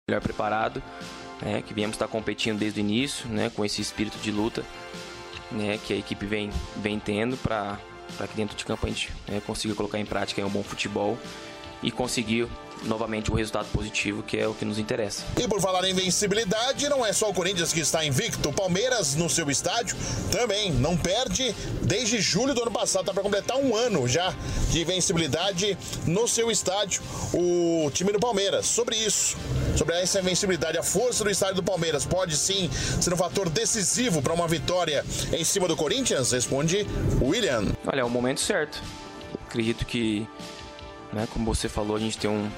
melhor preparado, né, que viemos estar competindo desde o início, né, com esse espírito de luta, né, que a equipe vem tendo para que dentro de campo a gente, né, consiga colocar em prática um bom futebol e conseguir novamente o resultado positivo, que é o que nos interessa. E por falar em invencibilidade, não é só o Corinthians que está invicto. O Palmeiras, no seu estádio, também não perde desde julho do ano passado. Está para completar um ano já de invencibilidade no seu estádio, o time do Palmeiras. Sobre isso, sobre essa invencibilidade, a força do estádio do Palmeiras pode sim ser um fator decisivo para uma vitória em cima do Corinthians? Responde William. Olha, é o momento certo. Acredito que, né, como você falou, a gente tem um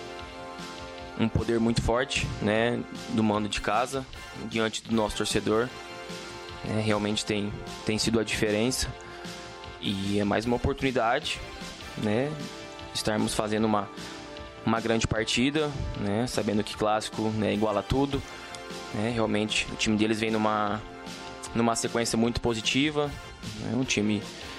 poder muito forte, né, do mando de casa diante do nosso torcedor, né, realmente tem sido a diferença e é mais uma oportunidade, né, estarmos fazendo uma grande partida, né, sabendo que clássico, né, iguala tudo, né, realmente o time deles vem numa sequência muito positiva, né, um time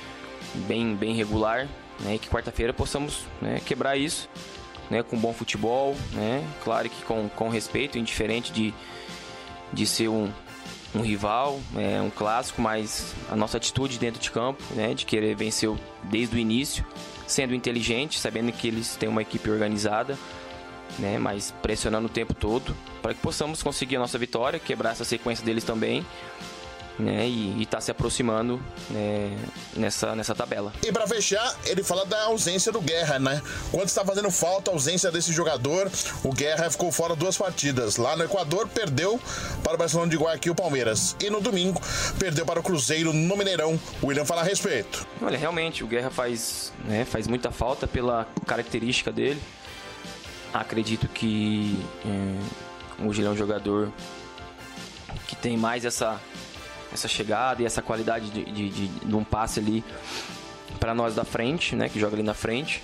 bem regular, né, e que quarta-feira possamos, né, quebrar isso, né, com bom futebol, né, claro que com respeito, indiferente de ser um rival, um clássico, mas a nossa atitude dentro de campo, né, de querer vencer desde o início, sendo inteligente, sabendo que eles têm uma equipe organizada, né, mas pressionando o tempo todo, para que possamos conseguir a nossa vitória, quebrar essa sequência deles também, né, e está se aproximando, né, nessa tabela. E para fechar, ele fala da ausência do Guerra, né? Quando está fazendo falta a ausência desse jogador, o Guerra ficou fora 2 partidas. Lá no Equador, perdeu para o Barcelona de Guayaquil, o Palmeiras. E no domingo, perdeu para o Cruzeiro no Mineirão. O William fala a respeito. Olha, realmente, o Guerra faz muita falta pela característica dele. Acredito que hoje ele é um jogador que tem mais essa chegada e essa qualidade de um passe ali para nós da frente, né, que joga ali na frente,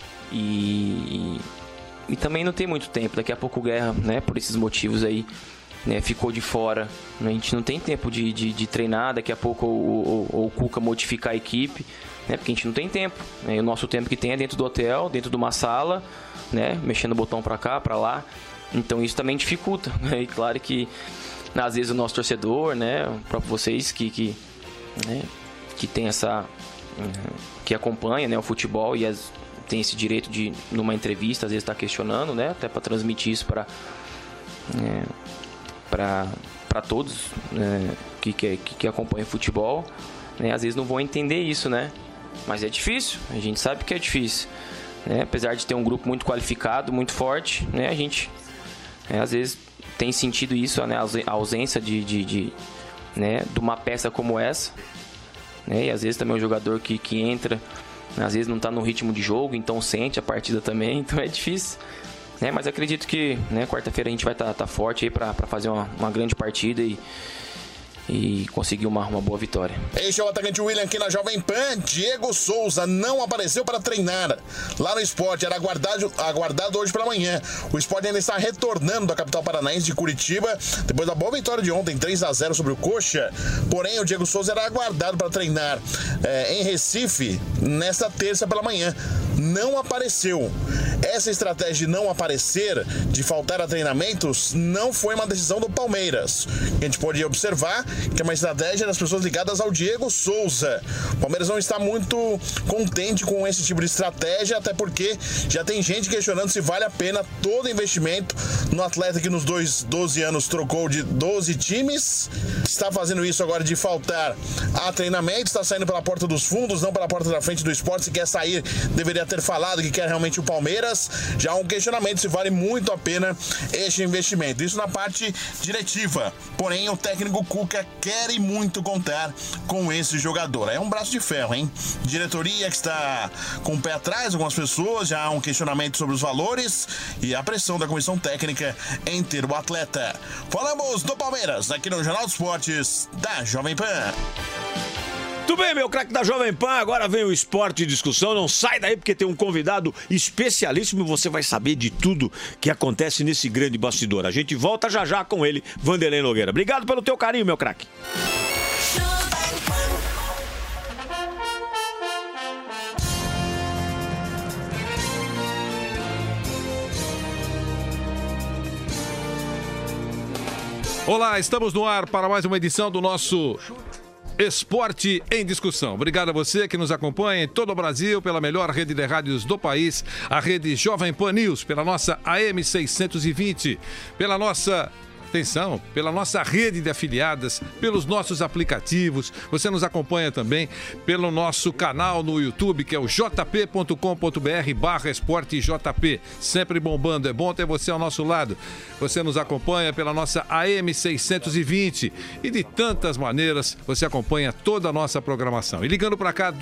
e também não tem muito tempo. Daqui a pouco o Guerra, né, por esses motivos aí, né, ficou de fora. A gente não tem tempo de treinar. Daqui a pouco o Cuca modificar a equipe, né, porque a gente não tem tempo, né, e o nosso tempo que tem é dentro do hotel, dentro de uma sala, né, mexendo o botão para cá, para lá. Então isso também dificulta, né, e claro que às vezes o nosso torcedor, né, o próprio vocês que tem essa, que acompanha, né, o futebol e tem esse direito de, numa entrevista, às vezes está questionando, né, até para transmitir isso para todos, né, que acompanham o futebol, né, às vezes não vão entender isso, né, mas é difícil, a gente sabe que é difícil, né, apesar de ter um grupo muito qualificado, muito forte, né, a gente às vezes tem sentido isso, né, a ausência de uma peça como essa, né, e às vezes também um jogador que entra, às vezes não está no ritmo de jogo, então sente a partida também, então é difícil, né, mas acredito que, né, quarta-feira a gente vai estar forte aí para fazer uma grande partida e conseguir uma boa vitória. Este é o atacante William aqui na Jovem Pan. Diego Souza não apareceu para treinar lá no Sport, era aguardado hoje pela manhã. O Sport ainda está retornando da capital paranaense de Curitiba, depois da boa vitória de ontem, 3-0 sobre o Coxa. Porém, o Diego Souza era aguardado para treinar em Recife nesta terça pela manhã. Não apareceu. Essa estratégia de não aparecer, de faltar a treinamentos, não foi uma decisão do Palmeiras. A gente pode observar que é uma estratégia das pessoas ligadas ao Diego Souza. O Palmeiras não está muito contente com esse tipo de estratégia, até porque já tem gente questionando se vale a pena todo investimento no atleta que nos 12 anos trocou de 12 times. Está fazendo isso agora de faltar a treinamento, está saindo pela porta dos fundos, não pela porta da frente do Sport. Se quer sair, deveria ter falado que quer realmente o Palmeiras. Já há um questionamento se vale muito a pena este investimento. Isso na parte diretiva. Porém, o técnico Cuca quer e muito contar com esse jogador. É um braço de ferro, hein? Diretoria que está com o pé atrás, algumas pessoas, já há um questionamento sobre os valores e a pressão da comissão técnica em ter o atleta. Falamos do Palmeiras aqui no Jornal dos Esportes da Jovem Pan. Tudo bem, meu craque da Jovem Pan, agora vem o Esporte em Discussão. Não sai daí porque tem um convidado especialíssimo e você vai saber de tudo que acontece nesse grande bastidor. A gente volta já com ele, Vanderlei Nogueira. Obrigado pelo teu carinho, meu craque. Olá, estamos no ar para mais uma edição do nosso Esporte em Discussão. Obrigado a você que nos acompanha em todo o Brasil pela melhor rede de rádios do país, a rede Jovem Pan News, pela nossa AM 620, pela nossa... Atenção, pela nossa rede de afiliadas, pelos nossos aplicativos. Você nos acompanha também pelo nosso canal no YouTube, que é o jp.com.br/esportejp. Sempre bombando, é bom ter você ao nosso lado. Você nos acompanha pela nossa AM 620 e de tantas maneiras você acompanha toda a nossa programação. E ligando para cá,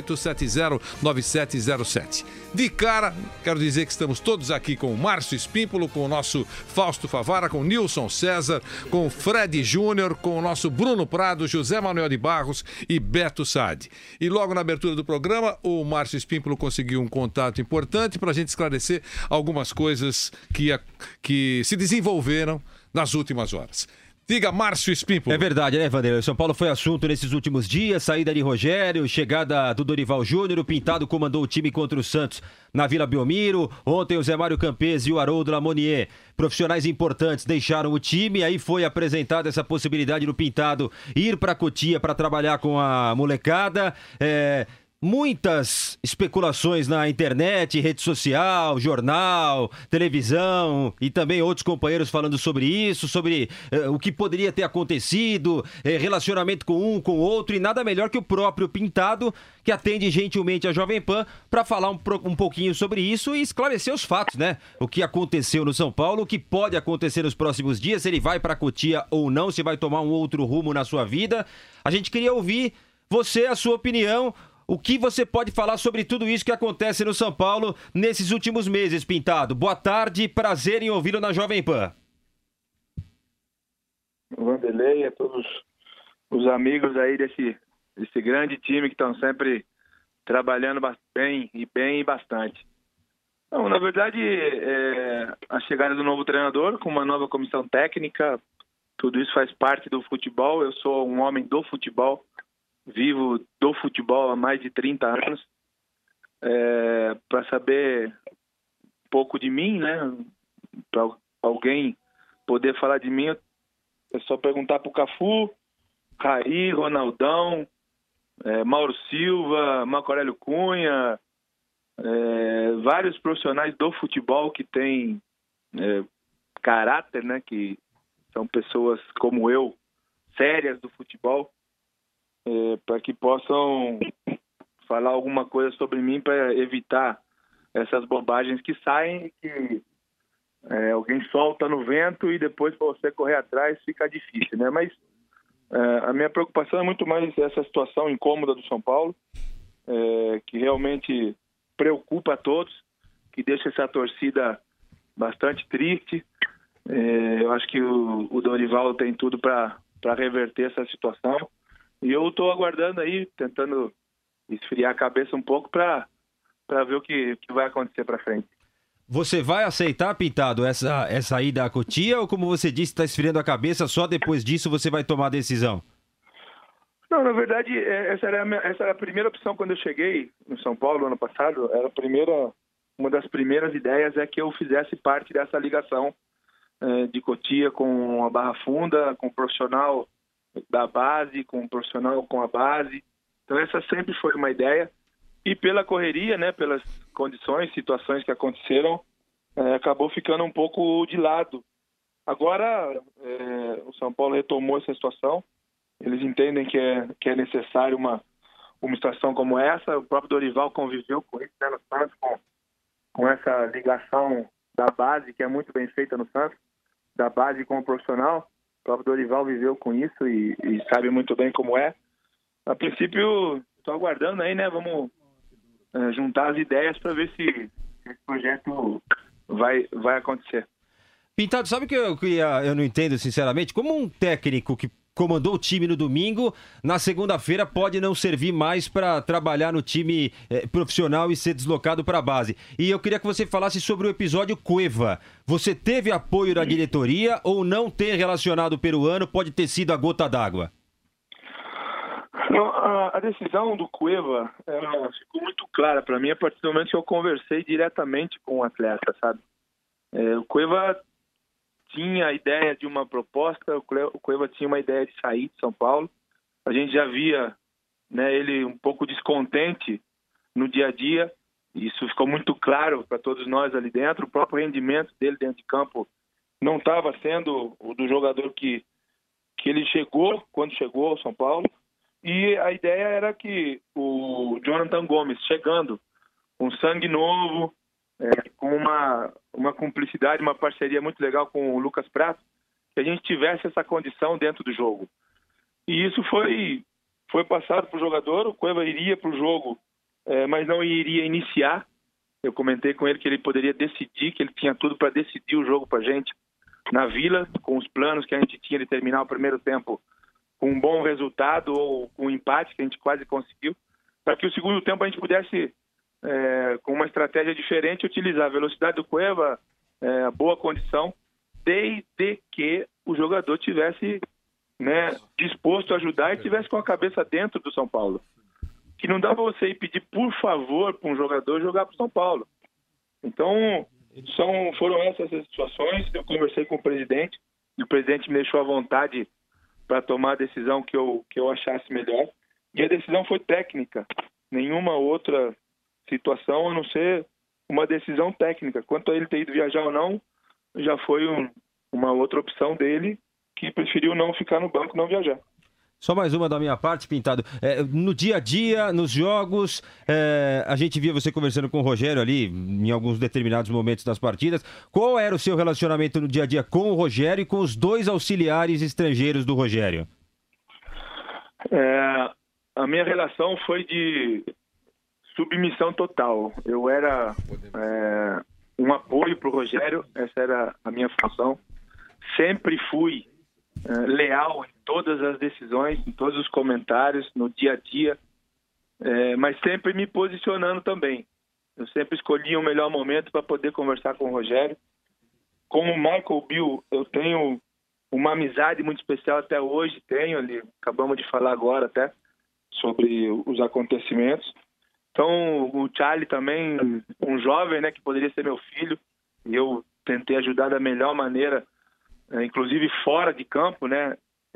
2870-9707. De cara, quero dizer que estamos todos aqui com o Márcio Espímpolo, com o nosso Fausto Favara, com o Nilson César, com o Fred Júnior, com o nosso Bruno Prado, José Manuel de Barros e Beto Sade. E logo na abertura do programa, o Márcio Espímpolo conseguiu um contato importante para a gente esclarecer algumas coisas que se desenvolveram nas últimas horas. Diga, Márcio Espímpolo. É verdade, né, Vanderlei? O São Paulo foi assunto nesses últimos dias, saída de Rogério, chegada do Dorival Júnior, o Pintado comandou o time contra o Santos na Vila Belmiro. Ontem o Zé Mário Campes e o Haroldo Lamonier, profissionais importantes, deixaram o time. Aí foi apresentada essa possibilidade do Pintado ir para Cotia para trabalhar com a molecada. Muitas especulações na internet, rede social, jornal, televisão e também outros companheiros falando sobre isso, sobre o que poderia ter acontecido, relacionamento com um, com o outro, e nada melhor que o próprio Pintado, que atende gentilmente a Jovem Pan, para falar um pouquinho sobre isso e esclarecer os fatos, né? O que aconteceu no São Paulo, o que pode acontecer nos próximos dias, se ele vai para Cotia ou não, se vai tomar um outro rumo na sua vida. A gente queria ouvir você, a sua opinião. O que você pode falar sobre tudo isso que acontece no São Paulo nesses últimos meses, Pintado? Boa tarde, prazer em ouvi-lo na Jovem Pan. Vanderlei, a todos os amigos aí desse grande time que estão sempre trabalhando bem e bastante. Não, na verdade, a chegada do novo treinador com uma nova comissão técnica, tudo isso faz parte do futebol. Eu sou um homem do futebol. Vivo do futebol há mais de 30 anos. Para saber um pouco de mim, né? Para alguém poder falar de mim, é só perguntar para o Cafu, Raí, Ronaldão, Mauro Silva, Marco Aurélio Cunha, vários profissionais do futebol que têm caráter, né? Que são pessoas como eu, sérias do futebol. Para que possam falar alguma coisa sobre mim para evitar essas bobagens que saem e que alguém solta no vento e depois para você correr atrás fica difícil, né? Mas a minha preocupação é muito mais essa situação incômoda do São Paulo, que realmente preocupa a todos, que deixa essa torcida bastante triste. Eu acho que o Dorival tem tudo para reverter essa situação. E eu estou aguardando aí, tentando esfriar a cabeça um pouco para ver o que vai acontecer para frente. Você vai aceitar, Pintado, essa ida à Cotia, ou como você disse, está esfriando a cabeça, só depois disso você vai tomar a decisão? Não, na verdade, essa era a primeira opção quando eu cheguei no São Paulo ano passado. Uma das primeiras ideias é que eu fizesse parte dessa ligação de Cotia com a Barra Funda, com o profissional da base, com o profissional com a base. Então essa sempre foi uma ideia, e pela correria, né, pelas condições, situações que aconteceram, acabou ficando um pouco de lado. Agora o São Paulo retomou essa situação, eles entendem que é necessário uma situação como essa. O próprio Dorival conviveu com isso, né, no Santos, com essa ligação da base, que é muito bem feita no Santos, da base com o profissional. O próprio Dorival viveu com isso e sabe muito bem como é. A princípio, estou aguardando aí, né? Vamos juntar as ideias para ver se esse projeto vai acontecer. Pintado, sabe o que eu não entendo, sinceramente? Como um técnico que comandou o time no domingo, na segunda-feira pode não servir mais para trabalhar no time profissional e ser deslocado para a base. E eu queria que você falasse sobre o episódio Cueva. Você teve apoio da diretoria ou não ter relacionado o peruano pode ter sido a gota d'água? A decisão do Cueva ficou muito clara para mim a partir do momento que eu conversei diretamente com o atleta, sabe? O Cueva tinha a ideia de uma proposta, o Cueva tinha uma ideia de sair de São Paulo. A gente já via, né, ele um pouco descontente no dia a dia. Isso ficou muito claro para todos nós ali dentro. O próprio rendimento dele dentro de campo não estava sendo o do jogador que ele chegou, quando chegou ao São Paulo. E a ideia era que o Jonathan Gomes, chegando com sangue novo, com uma cumplicidade, uma parceria muito legal com o Lucas Prato, que a gente tivesse essa condição dentro do jogo. E isso foi passado para o jogador. O Cueva iria para o jogo, mas não iria iniciar. Eu comentei com ele que ele poderia decidir, que ele tinha tudo para decidir o jogo para a gente na Vila, com os planos que a gente tinha de terminar o primeiro tempo com um bom resultado ou com um empate, que a gente quase conseguiu, para que o segundo tempo a gente pudesse, com uma estratégia diferente, utilizar a velocidade do Cueva, a boa condição, desde que o jogador tivesse, né, disposto a ajudar e tivesse com a cabeça dentro do São Paulo. Que não dá para você ir pedir, por favor, para um jogador jogar para o São Paulo. Então, foram essas as situações. Eu conversei com o presidente, e o presidente me deixou à vontade para tomar a decisão que eu achasse melhor. E a decisão foi técnica. Nenhuma outra situação, a não ser uma decisão técnica. Quanto a ele ter ido viajar ou não, já foi uma outra opção dele, que preferiu não ficar no banco, não viajar. Só mais uma da minha parte, Pintado. No dia a dia, nos jogos, a gente via você conversando com o Rogério ali, em alguns determinados momentos das partidas. Qual era o seu relacionamento no dia a dia com o Rogério e com os dois auxiliares estrangeiros do Rogério? A minha relação foi de submissão total. Eu era um apoio para o Rogério, essa era a minha função. Sempre fui leal em todas as decisões, em todos os comentários, no dia a dia, mas sempre me posicionando também. Eu sempre escolhi o melhor momento para poder conversar com o Rogério. Com o Michael Bill, eu tenho uma amizade muito especial até hoje, acabamos de falar agora até sobre os acontecimentos. Então, o Charlie também, um jovem, né, que poderia ser meu filho, e eu tentei ajudar da melhor maneira, inclusive fora de campo, né?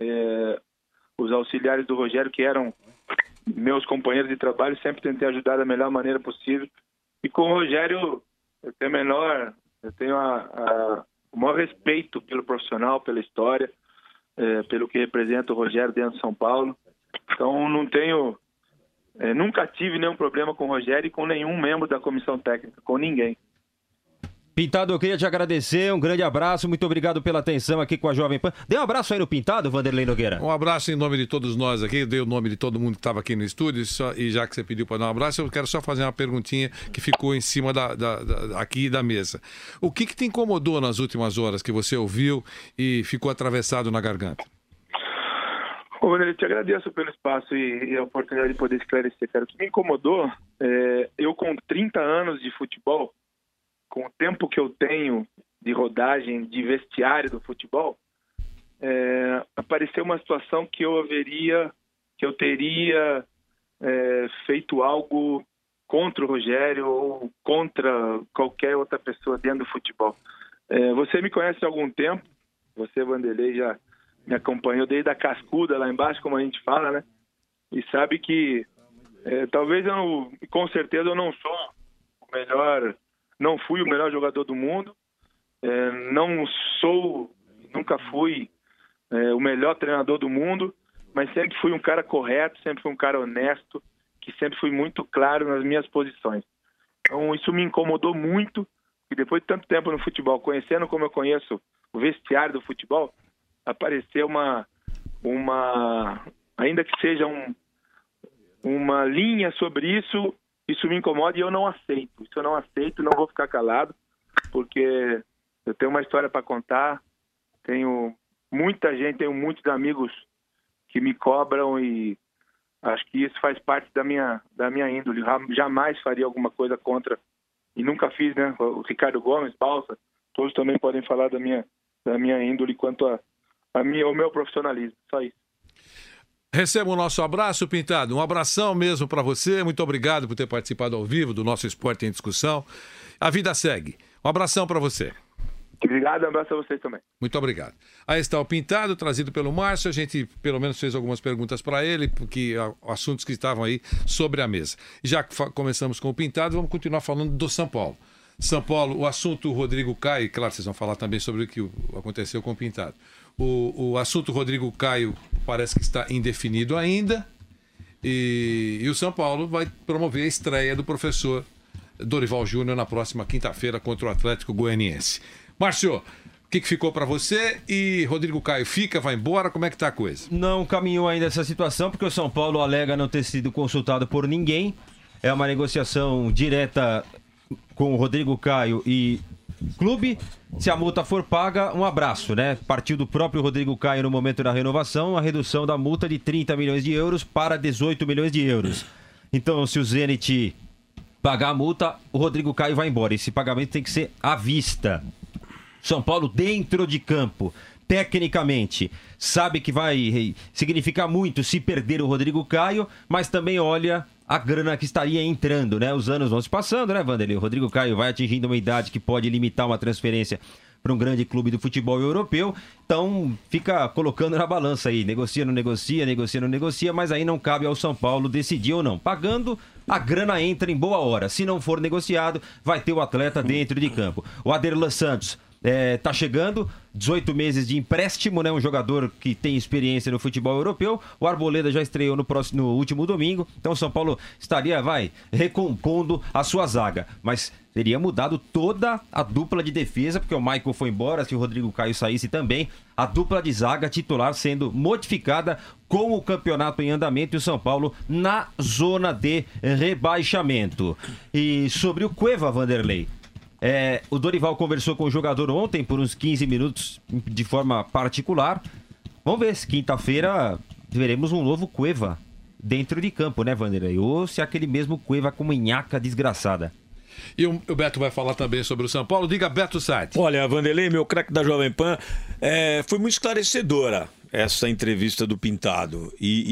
Os auxiliares do Rogério, que eram meus companheiros de trabalho, sempre tentei ajudar da melhor maneira possível. E com o Rogério, eu tenho o maior respeito pelo profissional, pela história, pelo que representa o Rogério dentro de São Paulo. Então, nunca tive nenhum problema com o Rogério e com nenhum membro da comissão técnica, com ninguém. Pintado, eu queria te agradecer, um grande abraço, muito obrigado pela atenção aqui com a Jovem Pan. Dê um abraço aí no Pintado, Vanderlei Nogueira. Um abraço em nome de todos nós aqui, eu dei o nome de todo mundo que estava aqui no estúdio, e já que você pediu para dar um abraço, eu quero só fazer uma perguntinha que ficou em cima aqui da mesa. O que te incomodou nas últimas horas que você ouviu e ficou atravessado na garganta? Ô, Vanderlei, eu te agradeço pelo espaço e a oportunidade de poder esclarecer, cara. O que me incomodou, eu com 30 anos de futebol, com o tempo que eu tenho de rodagem, de vestiário do futebol, apareceu uma situação que eu teria feito algo contra o Rogério ou contra qualquer outra pessoa dentro do futebol. Você me conhece há algum tempo, você, Vanderlei, já me acompanhou desde a cascuda lá embaixo, como a gente fala, né? E sabe que talvez com certeza eu não sou o melhor... Não fui o melhor jogador do mundo, nunca fui o melhor treinador do mundo, mas sempre fui um cara correto, sempre fui um cara honesto, que sempre fui muito claro nas minhas posições. Então isso me incomodou muito, e depois de tanto tempo no futebol, conhecendo como eu conheço o vestiário do futebol, apareceu ainda que seja uma linha sobre isso. Isso me incomoda e eu não aceito. Isso eu não aceito, não vou ficar calado, porque eu tenho uma história para contar, tenho muitos amigos que me cobram e acho que isso faz parte da minha índole. Jamais faria alguma coisa contra, e nunca fiz, né? O Ricardo Gomes, Balsa, todos também podem falar da minha índole quanto ao meu profissionalismo, só isso. Receba o nosso abraço, Pintado. Um abração mesmo para você. Muito obrigado por ter participado ao vivo do nosso Esporte em Discussão. A vida segue. Um abração para você. Obrigado, um abraço a vocês também. Muito obrigado. Aí está o Pintado, trazido pelo Márcio. A gente, pelo menos, fez algumas perguntas para ele, porque assuntos que estavam aí sobre a mesa. Já que começamos com o Pintado, vamos continuar falando do São Paulo. São Paulo, o assunto Rodrigo Caio, claro, vocês vão falar também sobre o que aconteceu com o Pintado. O assunto Rodrigo Caio parece que está indefinido ainda. E o São Paulo vai promover a estreia do professor Dorival Júnior na próxima quinta-feira contra o Atlético Goianiense. Márcio, o que ficou para você? E Rodrigo Caio fica, vai embora? Como é que tá a coisa? Não caminhou ainda essa situação, porque o São Paulo alega não ter sido consultado por ninguém. É uma negociação direta com o Rodrigo Caio e clube. Se a multa for paga, um abraço, né? Partiu do próprio Rodrigo Caio no momento da renovação, a redução da multa de 30 milhões de euros para 18 milhões de euros. Então, se o Zenit pagar a multa, o Rodrigo Caio vai embora. Esse pagamento tem que ser à vista. São Paulo dentro de campo, tecnicamente, sabe que vai significar muito se perder o Rodrigo Caio, mas também olha a grana que estaria entrando, né? Os anos vão se passando, né, Vanderlei? O Rodrigo Caio vai atingindo uma idade que pode limitar uma transferência para um grande clube do futebol europeu, então fica colocando na balança aí, negocia, não negocia, negocia, não negocia, mas aí não cabe ao São Paulo decidir ou não. Pagando, a grana entra em boa hora. Se não for negociado, vai ter o atleta dentro de campo. O Aderlan Santos tá chegando, 18 meses de empréstimo, né? Um jogador que tem experiência no futebol europeu. O Arboleda já estreou no último domingo, então o São Paulo estaria, recompondo a sua zaga, mas teria mudado toda a dupla de defesa, porque o Michael foi embora, se o Rodrigo Caio saísse também, a dupla de zaga titular sendo modificada com o campeonato em andamento e o São Paulo na zona de rebaixamento. E sobre o Cueva, Vanderlei, o Dorival conversou com o jogador ontem por uns 15 minutos de forma particular. Vamos ver se quinta-feira veremos um novo Cueva dentro de campo, né, Vanderlei? Ou se é aquele mesmo Cueva com uma nhaca desgraçada. E o Beto vai falar também sobre o São Paulo. Diga, Beto Sade. Olha, Vanderlei, meu craque da Jovem Pan, foi muito esclarecedora essa entrevista do Pintado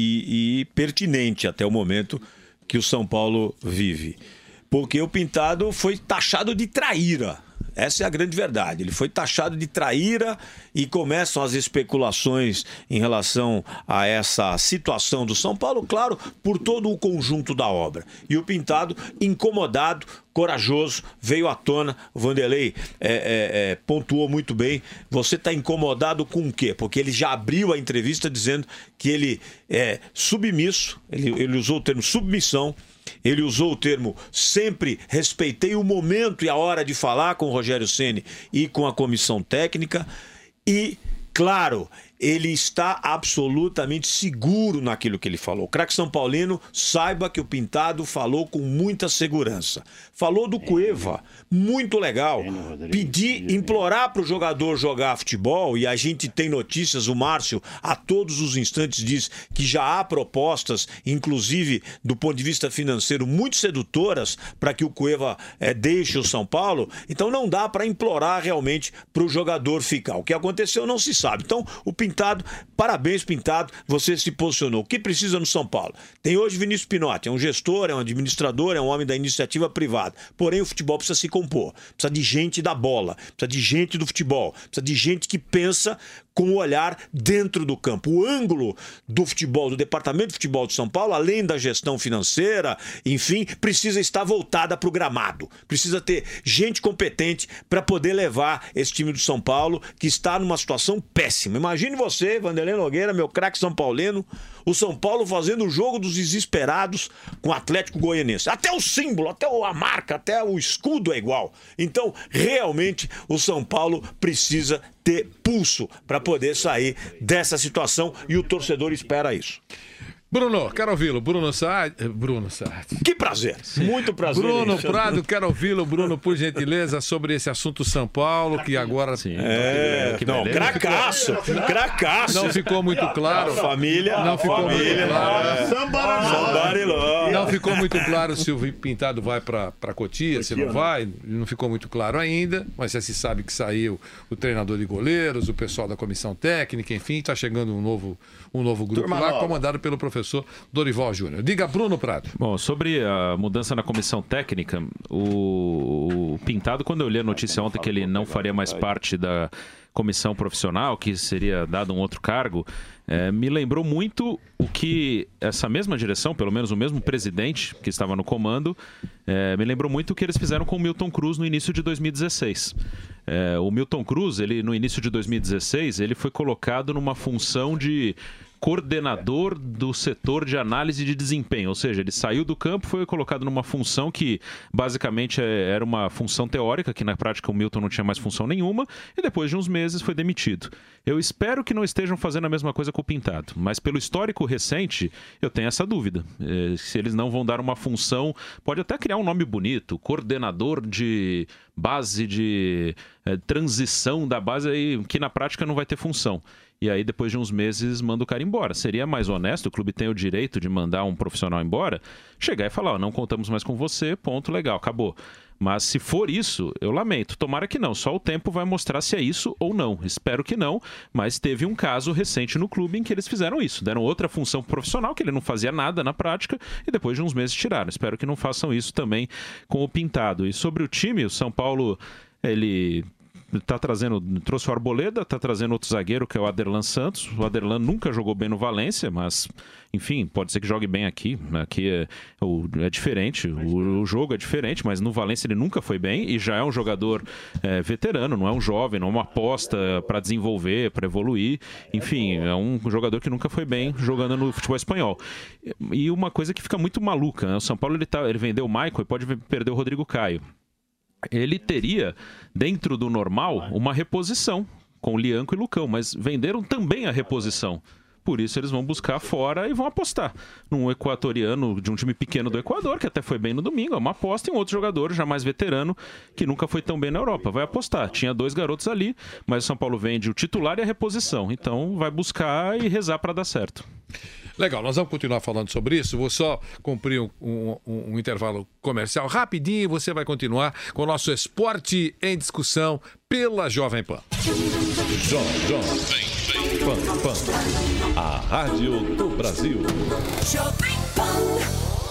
e pertinente até o momento que o São Paulo vive. Porque o Pintado foi taxado de traíra. Essa é a grande verdade. Ele foi taxado de traíra e começam as especulações em relação a essa situação do São Paulo, claro, por todo o conjunto da obra. E o Pintado, incomodado, corajoso, veio à tona. O Vanderlei pontuou muito bem. Você está incomodado com o quê? Porque ele já abriu a entrevista dizendo que ele é submisso, ele usou o termo submissão. Ele usou o termo sempre respeitei o momento e a hora de falar com o Rogério Ceni e com a comissão técnica e, claro, ele está absolutamente seguro naquilo que ele falou. O craque São Paulino, saiba que o Pintado falou com muita segurança. Falou do Cueva, muito legal. Implorar para o jogador jogar futebol, e a gente tem notícias, o Márcio a todos os instantes diz que já há propostas, inclusive do ponto de vista financeiro, muito sedutoras para que o Cueva deixe o São Paulo. Então não dá para implorar realmente para o jogador ficar. O que aconteceu não se sabe. Então o Pintado, parabéns Pintado, você se posicionou. O que precisa no São Paulo? Tem hoje Vinícius Pinotti, é um gestor, é um administrador, é um homem da iniciativa privada. Porém o futebol precisa se compor, precisa de gente da bola, precisa de gente do futebol, precisa de gente que pensa com o olhar dentro do campo. O ângulo do futebol, do departamento de futebol de São Paulo, além da gestão financeira, enfim, precisa estar voltada para o gramado. Precisa ter gente competente para poder levar esse time do São Paulo, que está numa situação péssima. Imagine você, Vanderlei Nogueira, meu craque São Paulino, o São Paulo fazendo o jogo dos desesperados com o Atlético Goianiense. Até o símbolo, até a marca, até o escudo é igual. Então, realmente, o São Paulo precisa ter pulso para poder sair dessa situação e o torcedor espera isso. Bruno, quero ouvi-lo. Bruno Saad. Que prazer. Muito prazer. Bruno Prado, quero ouvi-lo. Bruno, por gentileza, sobre esse assunto São Paulo, que agora... Sim. Cracaço. Não ficou muito claro. Família. Não ficou muito claro. Sambariló. Não ficou muito claro se o Pintado vai para Cotia, se não vai. Não ficou muito claro ainda, mas já se sabe que saiu o treinador de goleiros, o pessoal da comissão técnica, enfim, está chegando um novo grupo lá, comandado pelo professor professor Dorival Júnior. Diga, Bruno Prado. Bom, sobre a mudança na comissão técnica, o Pintado, quando eu li a notícia ontem que ele não faria mais parte da comissão profissional, que seria dado um outro cargo, me lembrou muito o que essa mesma direção, pelo menos o mesmo presidente que estava no comando, me lembrou muito o que eles fizeram com o Milton Cruz no início de 2016. O Milton Cruz, ele, no início de 2016, ele foi colocado numa função de coordenador do setor de análise de desempenho, ou seja, ele saiu do campo, foi colocado numa função que basicamente era uma função teórica, que na prática o Milton não tinha mais função nenhuma, e depois de uns meses foi demitido. Eu espero que não estejam fazendo a mesma coisa com o Pintado, mas pelo histórico recente, eu tenho essa dúvida. Se eles não vão dar uma função, pode até criar um nome bonito, coordenador de base de transição da base, aí, que na prática não vai ter função. E aí, depois de uns meses, manda o cara embora. Seria mais honesto, o clube tem o direito de mandar um profissional embora, chegar e falar, não contamos mais com você, ponto, legal, acabou. Mas se for isso, eu lamento. Tomara que não. Só o tempo vai mostrar se é isso ou não. Espero que não, mas teve um caso recente no clube em que eles fizeram isso. Deram outra função profissional, que ele não fazia nada na prática, e depois de uns meses tiraram. Espero que não façam isso também com o Pintado. E sobre o time, o São Paulo, ele trouxe o Arboleda, tá trazendo outro zagueiro, que é o Aderlan Santos. O Aderlan nunca jogou bem no Valência, mas, enfim, pode ser que jogue bem aqui. Aqui é diferente, o jogo é diferente, mas no Valência ele nunca foi bem e já é um jogador veterano, não é um jovem, não é uma aposta para desenvolver, para evoluir. Enfim, é um jogador que nunca foi bem jogando no futebol espanhol. E uma coisa que fica muito maluca, né? O São Paulo ele vendeu o Maicon e pode perder o Rodrigo Caio. Ele teria, dentro do normal, uma reposição com Lianco e Lucão, mas venderam também a reposição. Por isso eles vão buscar fora e vão apostar num equatoriano de um time pequeno do Equador, que até foi bem no domingo, é uma aposta, em outro jogador já mais veterano, que nunca foi tão bem na Europa. Vai apostar. Tinha 2 garotos ali, mas o São Paulo vende o titular e a reposição. Então vai buscar e rezar para dar certo. Legal, nós vamos continuar falando sobre isso. Vou só cumprir um intervalo comercial rapidinho e você vai continuar com o nosso Esporte em Discussão pela Jovem Pan. Jovem Pan, a rádio do Brasil. Jovem Pan.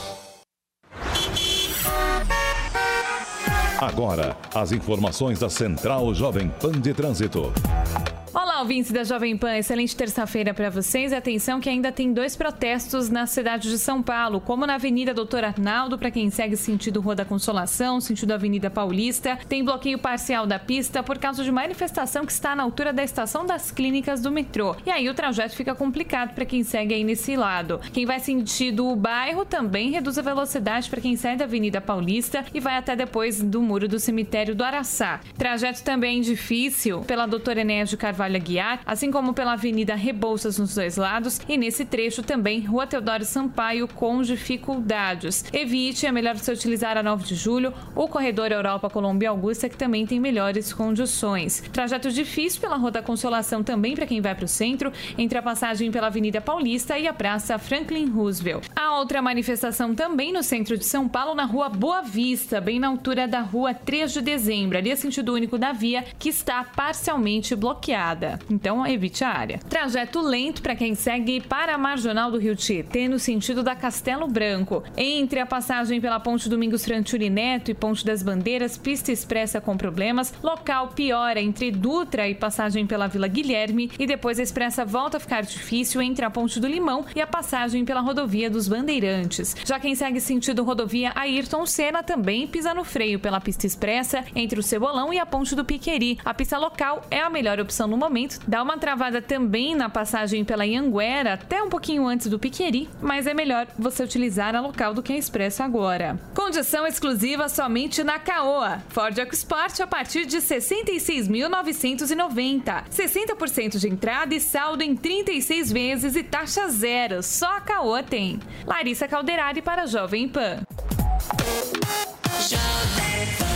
Agora, as informações da Central Jovem Pan de Trânsito. Olá, ouvintes da Jovem Pan, excelente terça-feira para vocês. Atenção que ainda tem 2 protestos na cidade de São Paulo, como na Avenida Doutor Arnaldo, para quem segue sentido Rua da Consolação, sentido Avenida Paulista. Tem bloqueio parcial da pista por causa de manifestação que está na altura da estação das clínicas do metrô. E aí o trajeto fica complicado para quem segue aí nesse lado. Quem vai sentido o bairro também reduz a velocidade para quem sai da Avenida Paulista e vai até depois do muro do cemitério do Araçá. Trajeto também difícil pela Doutor Enéas de Carvalho Aguiar, assim como pela Avenida Rebouças nos 2 lados, e nesse trecho também Rua Teodoro Sampaio com dificuldades. Evite, é melhor você utilizar a 9 de julho, o corredor Europa Colômbia Augusta, que também tem melhores condições. Trajeto difícil pela Rua da Consolação também para quem vai para o centro, entre a passagem pela Avenida Paulista e a Praça Franklin Roosevelt. A outra manifestação também no centro de São Paulo, na Rua Boa Vista, bem na altura da Rua 3 de Dezembro, ali é sentido único da via, que está parcialmente bloqueada. Então evite a área. Trajeto lento para quem segue para a Marginal do Rio Tietê, no sentido da Castelo Branco. Entre a passagem pela Ponte Domingos Franturi Neto e Ponte das Bandeiras, pista expressa com problemas. Local piora entre Dutra e passagem pela Vila Guilherme, e depois a expressa volta a ficar difícil entre a Ponte do Limão e a passagem pela Rodovia dos Bandeirantes. Já quem segue sentido rodovia Ayrton Senna também pisa no freio pela pista expressa entre o Cebolão e a Ponte do Piqueri. A pista local é a melhor opção no momento, dá uma travada também na passagem pela Anhanguera, até um pouquinho antes do Piqueri, mas é melhor você utilizar a local do que a expressa agora. Condição exclusiva somente na Caoa. Ford EcoSport a partir de R$ 66.990. 60% de entrada e saldo em 36 vezes e taxa zero. Só a Caoa tem. Larissa Calderari para Jovem Pan. Jovem Pan.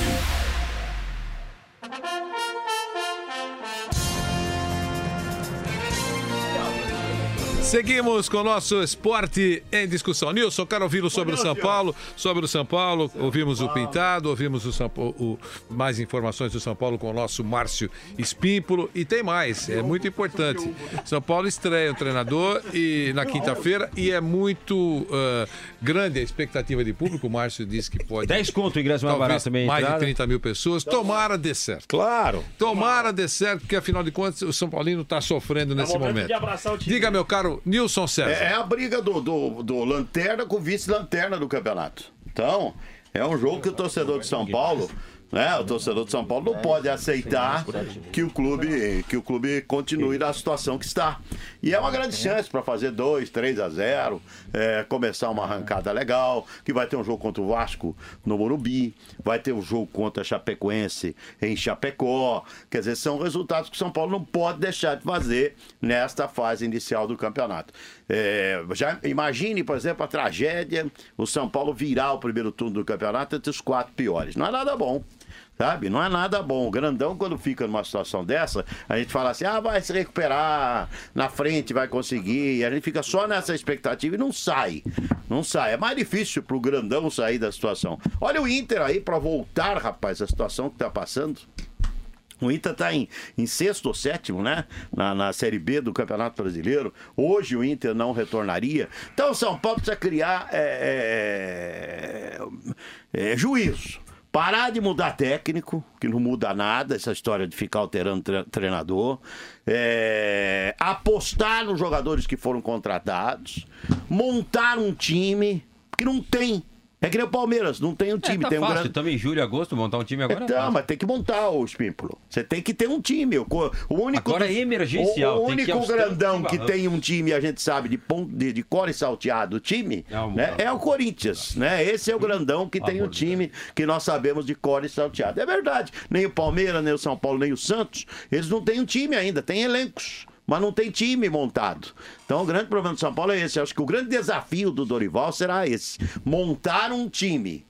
Seguimos com o nosso esporte em discussão. Nilson, quero ouvi-lo sobre o São Paulo. Sobre o São Paulo, ouvimos o Pintado, ouvimos mais informações do São Paulo com o nosso Márcio Espímpolo. E tem mais, é muito importante. São Paulo estreia o treinador na quinta-feira e é muito grande a expectativa de público. O Márcio disse que pode... 10 conto o ingresso mais barato também. Mais de 30 mil pessoas. Tomara dê certo. Claro. Tomara dê certo, porque afinal de contas o São Paulino está sofrendo nesse momento. Diga, meu caro Nilson César. É a briga do lanterna com o vice-lanterna do campeonato. Então, é um jogo que o torcedor de São Paulo, né? O torcedor de São Paulo não pode aceitar que o clube continue na situação que está. E é uma grande chance para fazer 2-3-0, começar uma arrancada legal, que vai ter um jogo contra o Vasco no Morumbi, vai ter um jogo contra a Chapecoense em Chapecó. Quer dizer, são resultados que o São Paulo não pode deixar de fazer nesta fase inicial do campeonato. Já imagine, por exemplo, a tragédia, o São Paulo virar o primeiro turno do campeonato entre os 4 piores. Não é nada bom. Sabe? Não é nada bom. O grandão, quando fica numa situação dessa, a gente fala assim, vai se recuperar, na frente vai conseguir, e a gente fica só nessa expectativa e não sai. Não sai. É mais difícil pro grandão sair da situação. Olha o Inter aí pra voltar, rapaz, a situação que tá passando. O Inter está em sexto ou sétimo, né? Na Série B do Campeonato Brasileiro. Hoje o Inter não retornaria. Então o São Paulo precisa criar juízo. Parar de mudar técnico, que não muda nada, essa história de ficar alterando treinador. Apostar nos jogadores que foram contratados. Montar um time que não tem. É que nem o Palmeiras, não tem um time. Tá tem fácil, grande... também em julho e agosto, montar um time agora. Então, mas tem que montar, o Espímpolo. Você tem que ter um time. O único agora é emergencial. O único grandão que tem um time, a gente sabe, de core salteado, o time, né, é o Corinthians. Né? Esse é o grandão que tem um time que nós sabemos de core salteado. É verdade. Nem o Palmeiras, nem o São Paulo, nem o Santos, eles não têm um time ainda, tem elencos. Mas não tem time montado. Então o grande problema do São Paulo é esse. Eu acho que o grande desafio do Dorival será esse. Montar um time,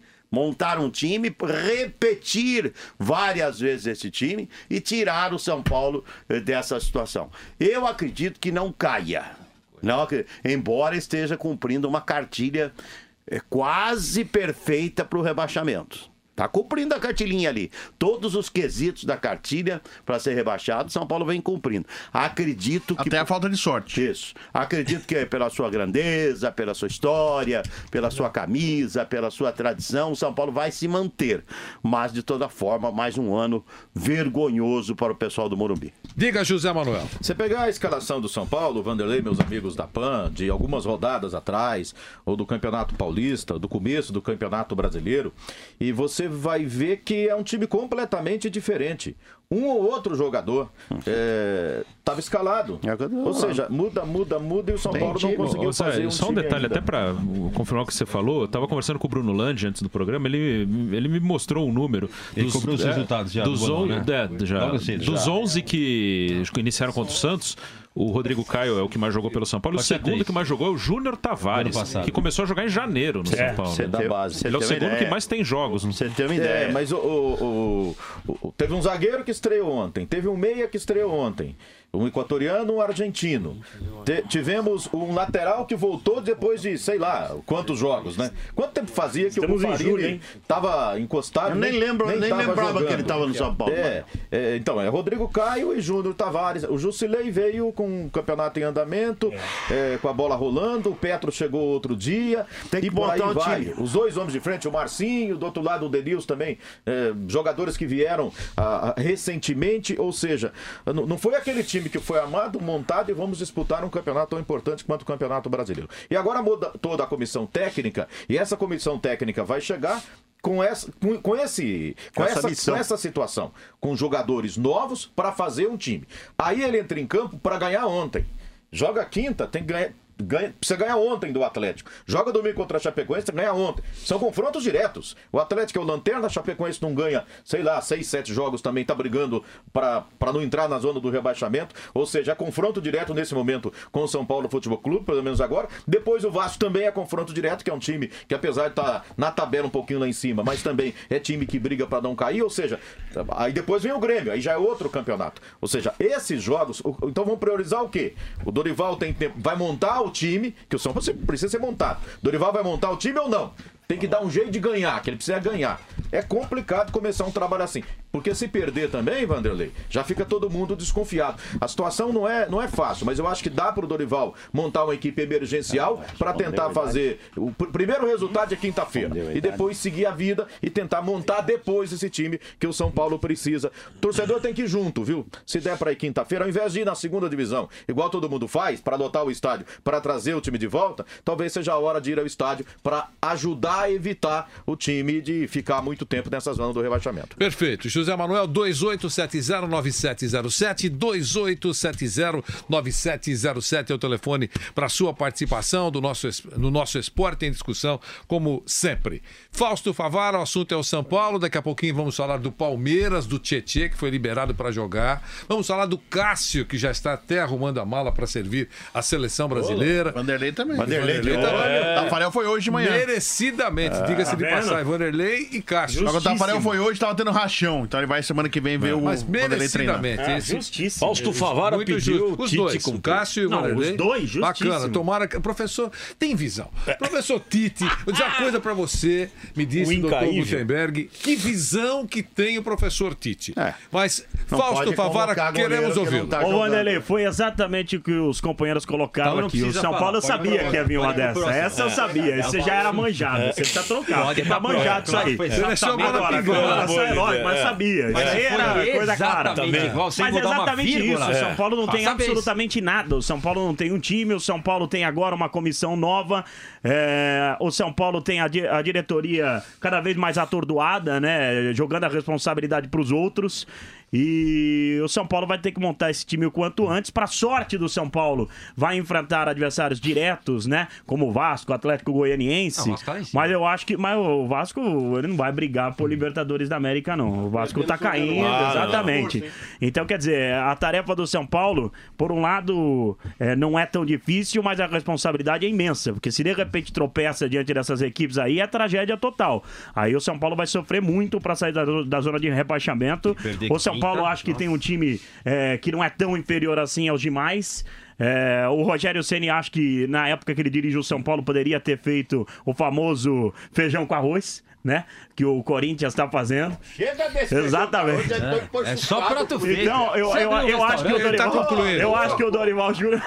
repetir várias vezes esse time e tirar o São Paulo dessa situação. Eu acredito que não caia. Não, embora esteja cumprindo uma cartilha quase perfeita para o rebaixamento. Tá cumprindo a cartilhinha ali. Todos os quesitos da cartilha para ser rebaixado, São Paulo vem cumprindo. Acredito que... Até a falta de sorte. Isso. Acredito que pela sua grandeza, pela sua história, pela sua camisa, pela sua tradição, o São Paulo vai se manter. Mas, de toda forma, mais um ano vergonhoso para o pessoal do Morumbi. Diga, José Manuel. Você pegar a escalação do São Paulo, Vanderlei, meus amigos da PAN, de algumas rodadas atrás, ou do Campeonato Paulista, do começo do Campeonato Brasileiro, e você vai ver que é um time completamente diferente. Um ou outro jogador estava escalado. Ou seja, muda e o São Paulo não conseguiu fazer só um detalhe, ainda. Até para confirmar o que você falou, eu estava conversando com o Bruno Landi antes do programa, ele me mostrou um número. Ele cobrou os resultados já. Dos 11 que iniciaram contra o Santos, o Rodrigo Caio é o que mais jogou pelo São Paulo. O segundo que mais jogou é o Júnior Tavares, que começou a jogar em janeiro no São Paulo. Da base. Ele é o segundo que mais tem jogos. Você tem uma ideia. Mas teve um zagueiro que estreou ontem, teve um meia que estreou ontem, um equatoriano, um argentino. Tivemos um lateral que voltou depois de, sei lá, quantos jogos, né? Quanto tempo fazia que o Bufarini estava encostado? Eu nem lembrava que ele estava no São Paulo. Então, é Rodrigo Caio e Júnior Tavares. O Jusilei veio com o campeonato em andamento, com a bola rolando, o Petro chegou outro dia, tem que botar o time. Os dois homens de frente, o Marcinho, do outro lado o Denilson também, jogadores que vieram recentemente, ou seja, não foi aquele time que foi armado, montado e vamos disputar um campeonato tão importante quanto o Campeonato Brasileiro. E agora muda toda a comissão técnica, e essa comissão técnica vai chegar com essa situação, com jogadores novos para fazer um time. Aí ele entra em campo para ganhar ontem. Joga quinta, tem que ganhar. precisa ganhar ontem do Atlético. Joga domingo contra a Chapecoense, ganha ontem. São confrontos diretos. O Atlético é o lanterna, a Chapecoense não ganha, sei lá, 6, 7 jogos também, tá brigando para não entrar na zona do rebaixamento. Ou seja, é confronto direto nesse momento com o São Paulo Futebol Clube, pelo menos agora. Depois o Vasco também é confronto direto, que é um time que apesar de estar na tabela um pouquinho lá em cima, mas também é time que briga para não cair. Ou seja, aí depois vem o Grêmio, aí já é outro campeonato. Ou seja, esses jogos, então vamos priorizar o quê? O Dorival tem tempo, vai montar o time, que o São Paulo precisa ser montado. Dorival vai montar o time ou não? Tem que dar um jeito de ganhar, que ele precisa ganhar. É complicado começar um trabalho assim. Porque se perder também, Vanderlei, já fica todo mundo desconfiado. A situação não é fácil, mas eu acho que dá para o Dorival montar uma equipe emergencial para tentar fazer... O primeiro resultado é quinta-feira. E depois seguir a vida e tentar montar depois esse time que o São Paulo precisa. O torcedor tem que ir junto, viu? Se der para ir quinta-feira, ao invés de ir na segunda divisão, igual todo mundo faz, para lotar o estádio, para trazer o time de volta, talvez seja a hora de ir ao estádio para ajudar a evitar o time de ficar muito tempo nessa zona do rebaixamento. Perfeito. José Manuel, 2870-9707, 2870-9707 é o telefone para sua participação no nosso Esporte em Discussão, como sempre. Fausto Favara, o assunto é o São Paulo, daqui a pouquinho vamos falar do Palmeiras, do Tietê, que foi liberado para jogar, vamos falar do Cássio, que já está até arrumando a mala para servir a seleção brasileira. Vanderlei também. Vanderlei também. Tafarel foi hoje de manhã. Merecidamente, diga-se de passagem, Vanderlei e Cássio. O Tafarel foi hoje, estava tendo rachão, então ele vai semana que vem ver o Vanderlei treinar. Justiça. Fausto Favara pediu os dois, com Cássio e o Vanderlei. Os dois, justíssimo. Bacana, tomara que... Professor, tem visão. Professor Tite, vou dizer uma coisa pra você, me disse o doutor Gutenberg, que visão que tem o professor Tite. Mas, Fausto Favara, queremos ouvi-lo. Ô, Vanderlei, foi exatamente o que os companheiros colocaram aqui. O São Paulo eu sabia que ia vir uma dessa. Essa eu sabia. Você já era manjado. Você tá trocado. Porque tá manjado isso aí. Agora sai lógico, mas sabia. Isso aí era coisa clara. Mas exatamente isso. O São Paulo não tem absolutamente nada. O São Paulo não tem um time. O São Paulo tem agora uma comissão nova. O São Paulo tem a diretoria cada vez mais atordoada, né? Jogando a responsabilidade pros outros. E o São Paulo vai ter que montar esse time o quanto antes. Para sorte do São Paulo, vai enfrentar adversários diretos, né? Como o Vasco, o Atlético Goianiense. Mas eu acho que o Vasco ele não vai brigar por Libertadores da América, não. O Vasco tá caindo, exatamente. Então, quer dizer, a tarefa do São Paulo, por um lado, não é tão difícil, mas a responsabilidade é imensa. Porque se de repente tropeça diante dessas equipes aí, é tragédia total. Aí o São Paulo vai sofrer muito para sair da zona de rebaixamento. O São Paulo acho que tem um time que não é tão inferior assim aos demais. O Rogério Ceni acho que na época que ele dirigiu o São Paulo poderia ter feito o famoso feijão com arroz, né? Que o Corinthians está fazendo. Chega desse exatamente. É só prato feito. Então, eu acho que o Dorival, eu acho que o Dorival Júnior,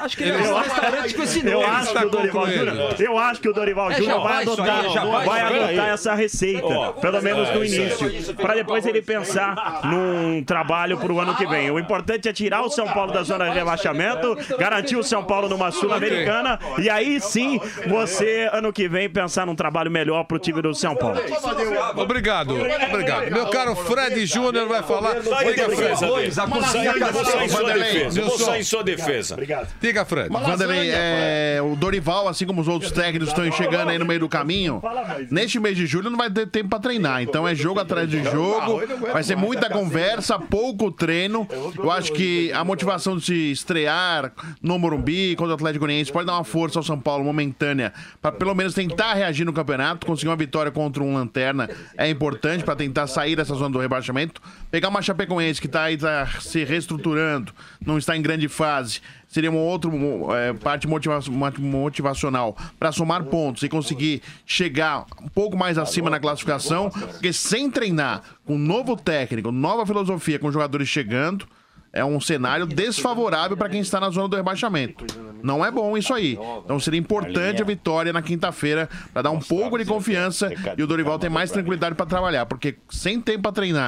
eu acho que o Dorival Júnior vai adotar essa receita, pelo menos no início, para depois ele pensar num trabalho para o ano que vem. O importante é tirar o São Paulo da zona de rebaixamento, garantir o São Paulo numa Sul-Americana e aí sim você ano que vem pensar num trabalho melhor para o time do São Paulo. Obrigado. Meu caro Fred Júnior vai falar. Diga, Fred. Vou sair em sua defesa. Diga, Fred. Vanderlei, o Dorival, assim como os outros técnicos estão chegando aí no meio do caminho, neste mês de julho não vai ter tempo para treinar. Então é jogo atrás de jogo, vai ser muita conversa, pouco treino. Eu acho que a motivação de se estrear no Morumbi contra o Atlético Goianiense pode dar uma força ao São Paulo momentânea para pelo menos tentar reagir no campeonato, conseguir uma vitória contra um lanterna é importante para tentar sair dessa zona do rebaixamento. Pegar uma Chapecoense que está aí se reestruturando, não está em grande fase, seria uma outra parte motivacional para somar pontos e conseguir chegar um pouco mais acima na classificação, porque sem treinar, com um novo técnico, nova filosofia, com jogadores chegando, é um cenário desfavorável para quem está na zona do rebaixamento. Não é bom isso aí. Então seria importante a vitória na quinta-feira para dar um pouco de confiança e o Dorival ter mais tranquilidade para trabalhar, porque sem tempo para treinar,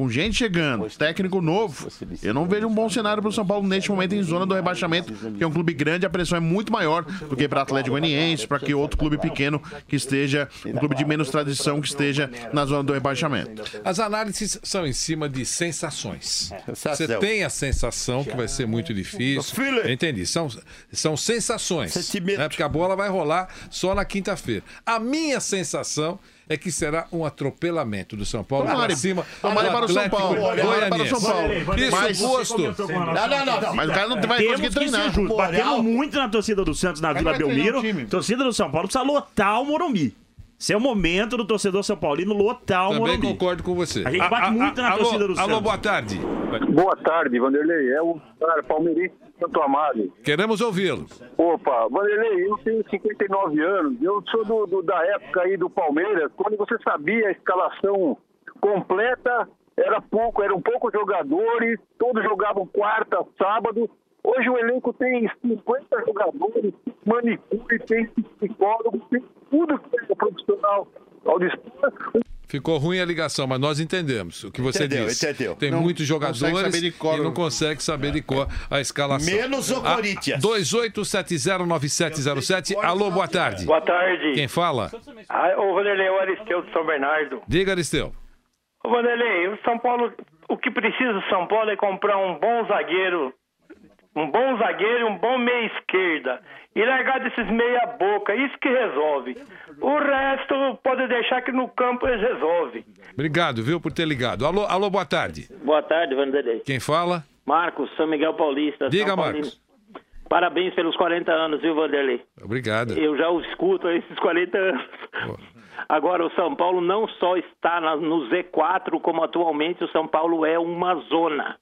com gente chegando, técnico novo, eu não vejo um bom cenário para o São Paulo neste momento em zona do rebaixamento, que é um clube grande, a pressão é muito maior do que para Atlético Goianiense, para que outro clube pequeno que esteja, um clube de menos tradição que esteja na zona do rebaixamento. As análises são em cima de sensações. Você tem a sensação que vai ser muito difícil. Eu entendi. São sensações. Né? Porque a bola vai rolar só na quinta-feira. A minha sensação é que será um atropelamento do São Paulo para cima do para o São Paulo. Para o São Paulo. Isso posto. Não. Mas o cara não vai conseguir treinar. Batemos muito na torcida do Santos na Vila Belmiro. Torcida do São Paulo precisa lotar o Morumbi. Esse é o momento do torcedor São Paulino lotar o Morumbi. Também concordo com você. A gente bate muito na torcida do Santos. Alô, boa tarde. Boa tarde, Vanderlei. É o cara palmeirense de Santo Amaro. Queremos ouvi-lo. Opa, Vanderlei, eu tenho 59 anos. Eu sou da época aí do Palmeiras, quando você sabia a escalação completa, eram poucos jogadores, todos jogavam quarta, sábado. Hoje o elenco tem 50 jogadores, manicure, tem psicólogo, tem tudo que é profissional ao dispor. Ficou ruim a ligação, mas nós entendemos o que você disse. Entendeu. Tem muitos jogadores e não consegue saber de cor a escalação. Menos o Corinthians. 28709707. Alô, boa tarde. Boa tarde. Quem fala? O Vanderlei, o Aristeu de São Bernardo. Diga, Aristeu. O Vanderlei, o São Paulo, o que precisa do São Paulo é comprar um bom zagueiro e um bom meia esquerda. E largar desses meia boca, isso que resolve. O resto pode deixar que no campo eles resolvem. Obrigado, viu, por ter ligado. Alô, boa tarde. Boa tarde, Vanderlei. Quem fala? Marcos, São Miguel Paulista. Diga, Marcos. Parabéns pelos 40 anos, viu, Vanderlei? Obrigado. Eu já o escuto há esses 40 anos. Agora, o São Paulo não só está no Z4, como atualmente o São Paulo é uma zona.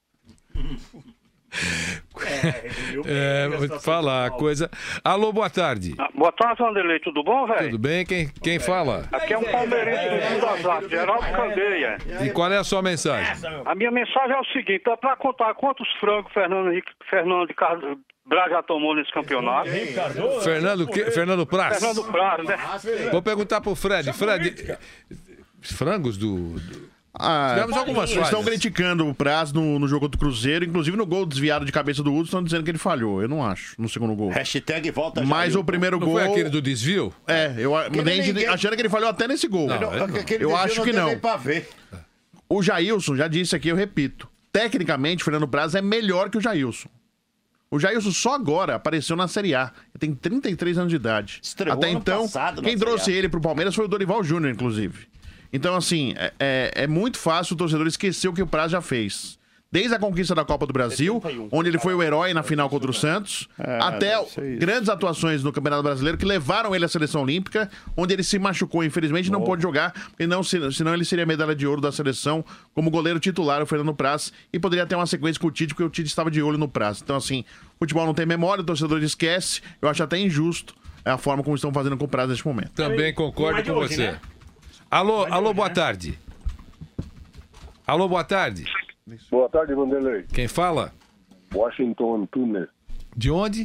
Vou te falar a coisa. Alô, boa tarde. Boa tarde, Vanderlei. Tudo bom, velho? Tudo bem? Quem fala? Aqui é um palmeirense do Sul das Artes, Geraldo Candeia. E qual é a sua mensagem? A minha mensagem é o seguinte: é para contar quantos frangos Fernando de Carlos Braz já tomou nesse campeonato. Fernando Praz? Fernando Praz, né? Vou perguntar pro Fred. Fred, frangos tivemos algumas eles estão criticando o Praz no jogo do Cruzeiro, inclusive no gol desviado de cabeça do Hudson, estão dizendo que ele falhou. Eu não acho, no segundo gol. Hashtag volta. Mas o primeiro gol... Foi aquele do desvio? Achando que ele falhou até nesse gol. Eu acho que não. O Jailson, já disse aqui, eu repito. Tecnicamente, o Fernando Praz é melhor que o Jailson. O Jailson só agora apareceu na Série A. Ele tem 33 anos de idade. Até então, quem trouxe ele pro Palmeiras foi o Dorival Júnior, inclusive. Então, assim, é muito fácil o torcedor esquecer o que o Praz já fez. Desde a conquista da Copa do Brasil, onde ele foi o herói na final contra o Santos, até grandes atuações no Campeonato Brasileiro que levaram ele à Seleção Olímpica, onde ele se machucou, infelizmente, e não pôde jogar, porque senão ele seria medalha de ouro da seleção como goleiro titular, o Fernando Praz, e poderia ter uma sequência com o Tite, porque o Tite estava de olho no Praz. Então, assim, futebol não tem memória, o torcedor esquece, eu acho até injusto a forma como estão fazendo com o Praz neste momento. Também concordo com você. Alô, boa tarde. Alô, boa tarde. Boa tarde, Vanderlei. Quem fala? Washington Antunes. De onde?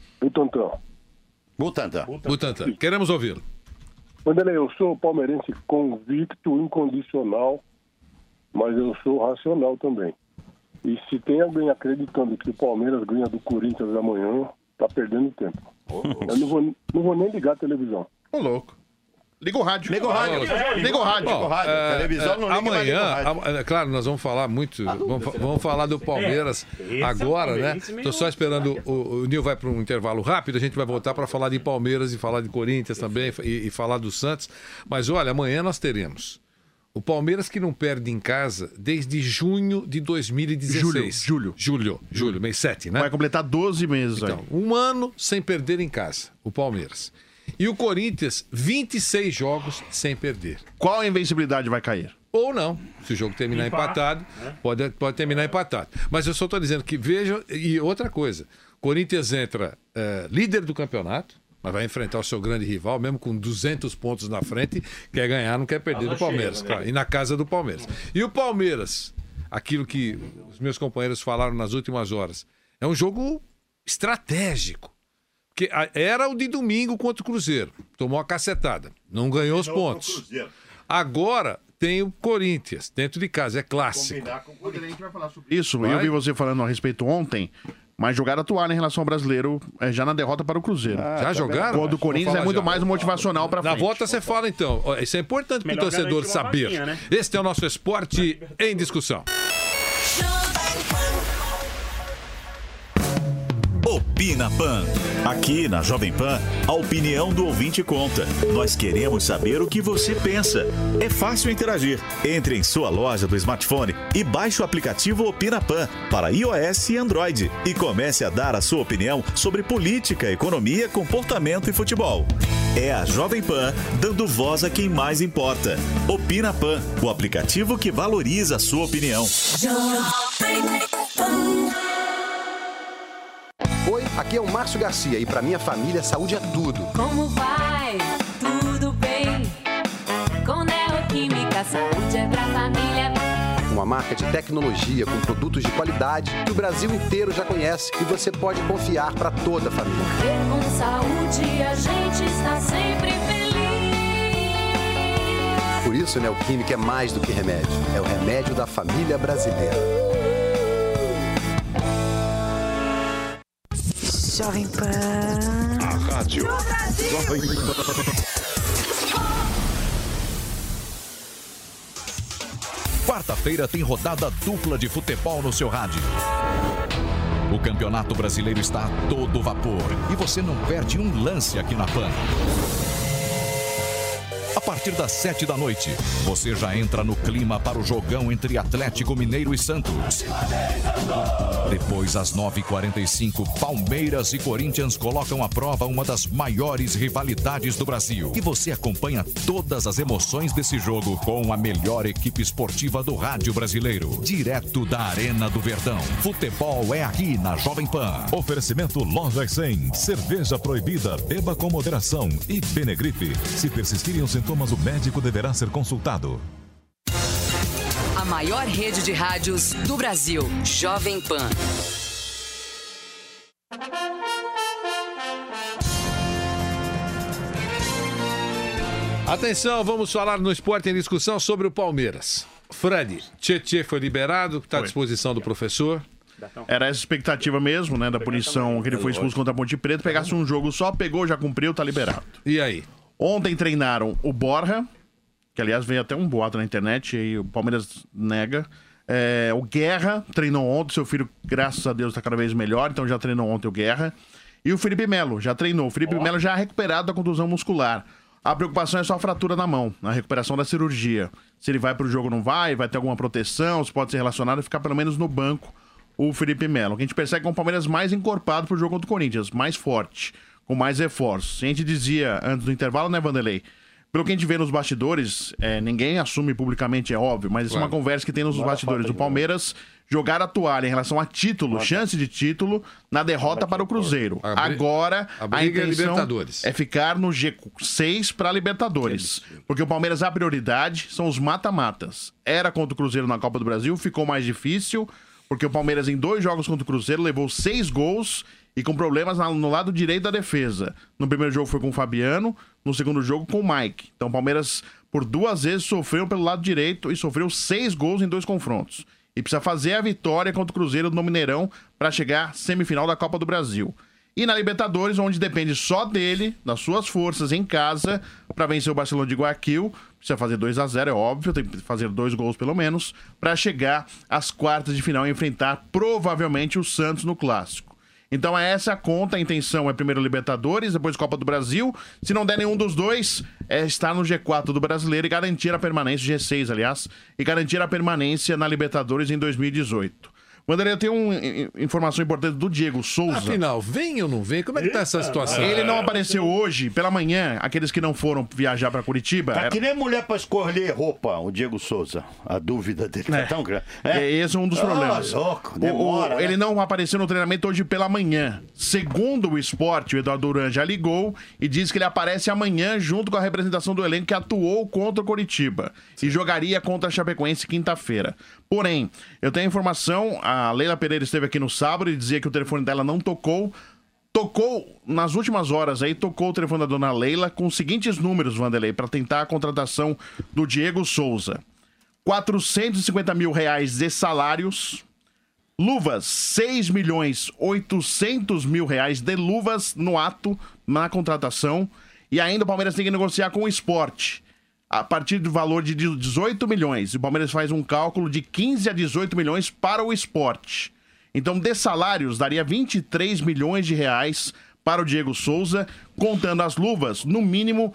Butantã. Queremos ouvi-lo. Vanderlei, eu sou palmeirense convicto, incondicional, mas eu sou racional também. E se tem alguém acreditando que o Palmeiras ganha do Corinthians amanhã, tá perdendo tempo. Eu não vou nem ligar a televisão. Ô, louco. Liga o rádio. Televisão não liga, amanhã, claro, nós vamos falar muito. Vamos falar do Palmeiras agora, né? Tô só esperando. O Nil vai para um intervalo rápido. A gente vai voltar para falar de Palmeiras e falar de Corinthians também e falar do Santos. Mas olha, amanhã nós teremos o Palmeiras que não perde em casa desde junho de 2016. Julho, mês 7, né? Vai completar 12 meses. Então, um ano sem perder em casa, o Palmeiras. E o Corinthians, 26 jogos sem perder. Qual a invencibilidade vai cair? Ou não. Se o jogo terminar empatado, pode terminar empatado. Mas eu só estou dizendo que veja... E outra coisa, Corinthians entra líder do campeonato, mas vai enfrentar o seu grande rival, mesmo com 200 pontos na frente, quer ganhar, não quer perder do Palmeiras. Claro, e na casa do Palmeiras. E o Palmeiras, aquilo que os meus companheiros falaram nas últimas horas, é um jogo estratégico. Que era o de domingo contra o Cruzeiro. Tomou a cacetada. Não ganhou os pontos. Agora tem o Corinthians, dentro de casa, é clássico. Isso, eu vi você falando a respeito ontem, mas jogaram a toalha em relação ao brasileiro já na derrota para o Cruzeiro. Já jogaram? O do Corinthians é muito mais motivacional para frente. Na volta você fala então. Isso é importante para o torcedor saber. Vaquinha, né? Este é o nosso esporte em discussão. Opina Pan. Aqui na Jovem Pan, a opinião do ouvinte conta. Nós queremos saber o que você pensa. É fácil interagir. Entre em sua loja do smartphone e baixe o aplicativo Opina Pan para iOS e Android e comece a dar a sua opinião sobre política, economia, comportamento e futebol. É a Jovem Pan dando voz a quem mais importa. Opina Pan, o aplicativo que valoriza a sua opinião. Oi, aqui é o Márcio Garcia e pra minha família, saúde é tudo. Como vai? Tudo bem? Com Neoquímica, saúde é pra família. Uma marca de tecnologia com produtos de qualidade que o Brasil inteiro já conhece e você pode confiar pra toda a família. Ter com saúde, a gente está sempre feliz. Por isso, Neoquímica é mais do que remédio. É o remédio da família brasileira. Jovem Pan. A rádio Jovem Pan. Quarta-feira tem rodada dupla de futebol no seu rádio. O Campeonato Brasileiro está a todo vapor e você não perde um lance aqui na Pan. A partir das 7 da noite, você já entra no clima para o jogão entre Atlético Mineiro e Santos. Depois, às 9h45, Palmeiras e Corinthians colocam à prova uma das maiores rivalidades do Brasil. E você acompanha todas as emoções desse jogo com a melhor equipe esportiva do rádio brasileiro. Direto da Arena do Verdão. Futebol é aqui na Jovem Pan. Oferecimento Lojas 100. Cerveja proibida, beba com moderação. E Benegripe. Se persistirem os sintomas, o médico deverá ser consultado. A maior rede de rádios do Brasil, Jovem Pan. Atenção, vamos falar no Esporte em Discussão sobre o Palmeiras. Fred, Tietê foi liberado, está à disposição do professor. Era essa expectativa mesmo, né, da punição que ele foi expulso contra a Ponte Preta. Pegasse um jogo só, pegou, já cumpriu, tá liberado. E aí? Ontem treinaram o Borja, que aliás veio até um boato na internet, e o Palmeiras nega. O Guerra treinou ontem, seu filho, graças a Deus, tá cada vez melhor, então já treinou ontem o Guerra. E o Felipe Melo já treinou. O Felipe Melo já recuperado da contusão muscular. A preocupação é só a fratura na mão, na recuperação da cirurgia. Se ele vai pro jogo ou não vai ter alguma proteção, se pode ser relacionado e ficar pelo menos no banco o Felipe Melo. O que a gente percebe é o Palmeiras mais encorpado pro jogo contra o Corinthians, mais forte, com mais reforços. A gente dizia antes do intervalo, né, Vanderlei? Pelo que a gente vê nos bastidores, ninguém assume publicamente, é óbvio, mas isso é uma conversa que tem nos bastidores. O Palmeiras jogar a toalha em relação a título, chance de título, na derrota para o Cruzeiro. Agora, a intenção é ficar no G6 para Libertadores. Porque o Palmeiras, a prioridade são os mata-matas. Era contra o Cruzeiro na Copa do Brasil, ficou mais difícil, porque o Palmeiras, em 2 jogos contra o Cruzeiro, levou 6 gols e com problemas no lado direito da defesa. No primeiro jogo foi com o Fabiano, no segundo jogo com o Mike. Então o Palmeiras, por 2 vezes, sofreu pelo lado direito e sofreu 6 gols em 2 confrontos. E precisa fazer a vitória contra o Cruzeiro no Mineirão para chegar à semifinal da Copa do Brasil. E na Libertadores, onde depende só dele, das suas forças em casa, para vencer o Barcelona de Guayaquil. Precisa fazer 2-0, é óbvio, tem que fazer 2 gols pelo menos, para chegar às quartas de final e enfrentar provavelmente o Santos no Clássico. Então é essa a conta, a intenção é primeiro Libertadores, depois Copa do Brasil. Se não der nenhum dos dois, estar no G4 do Brasileiro e garantir a permanência, G6 aliás, e garantir a permanência na Libertadores em 2018. Wanderlei, eu tenho uma informação importante do Diego Souza. Afinal, vem ou não vem? Como é que tá essa situação? Ele não apareceu hoje, pela manhã, aqueles que não foram viajar pra Curitiba. Tá que nem mulher pra escolher roupa, o Diego Souza. A dúvida dele tá tão grande. Esse é um dos problemas. Louco, demora, ele não apareceu no treinamento hoje pela manhã. Segundo o Sport, o Eduardo Duran já ligou e disse que ele aparece amanhã junto com a representação do elenco que atuou contra o Curitiba e jogaria contra a Chapecoense quinta-feira. Porém, eu tenho a informação, a Leila Pereira esteve aqui no sábado e dizia que o telefone dela não tocou. tocou, nas últimas horas aí, tocou o telefone da dona Leila com os seguintes números, Vanderlei, para tentar a contratação do Diego Souza. R$450 mil de salários, luvas, R$6.800.000 de luvas no ato, na contratação, e ainda o Palmeiras tem que negociar com o Sport, a partir do valor de 18 milhões. O Palmeiras faz um cálculo de 15 a 18 milhões para o Sport. Então, de salários, daria 23 milhões de reais para o Diego Souza, contando as luvas, no mínimo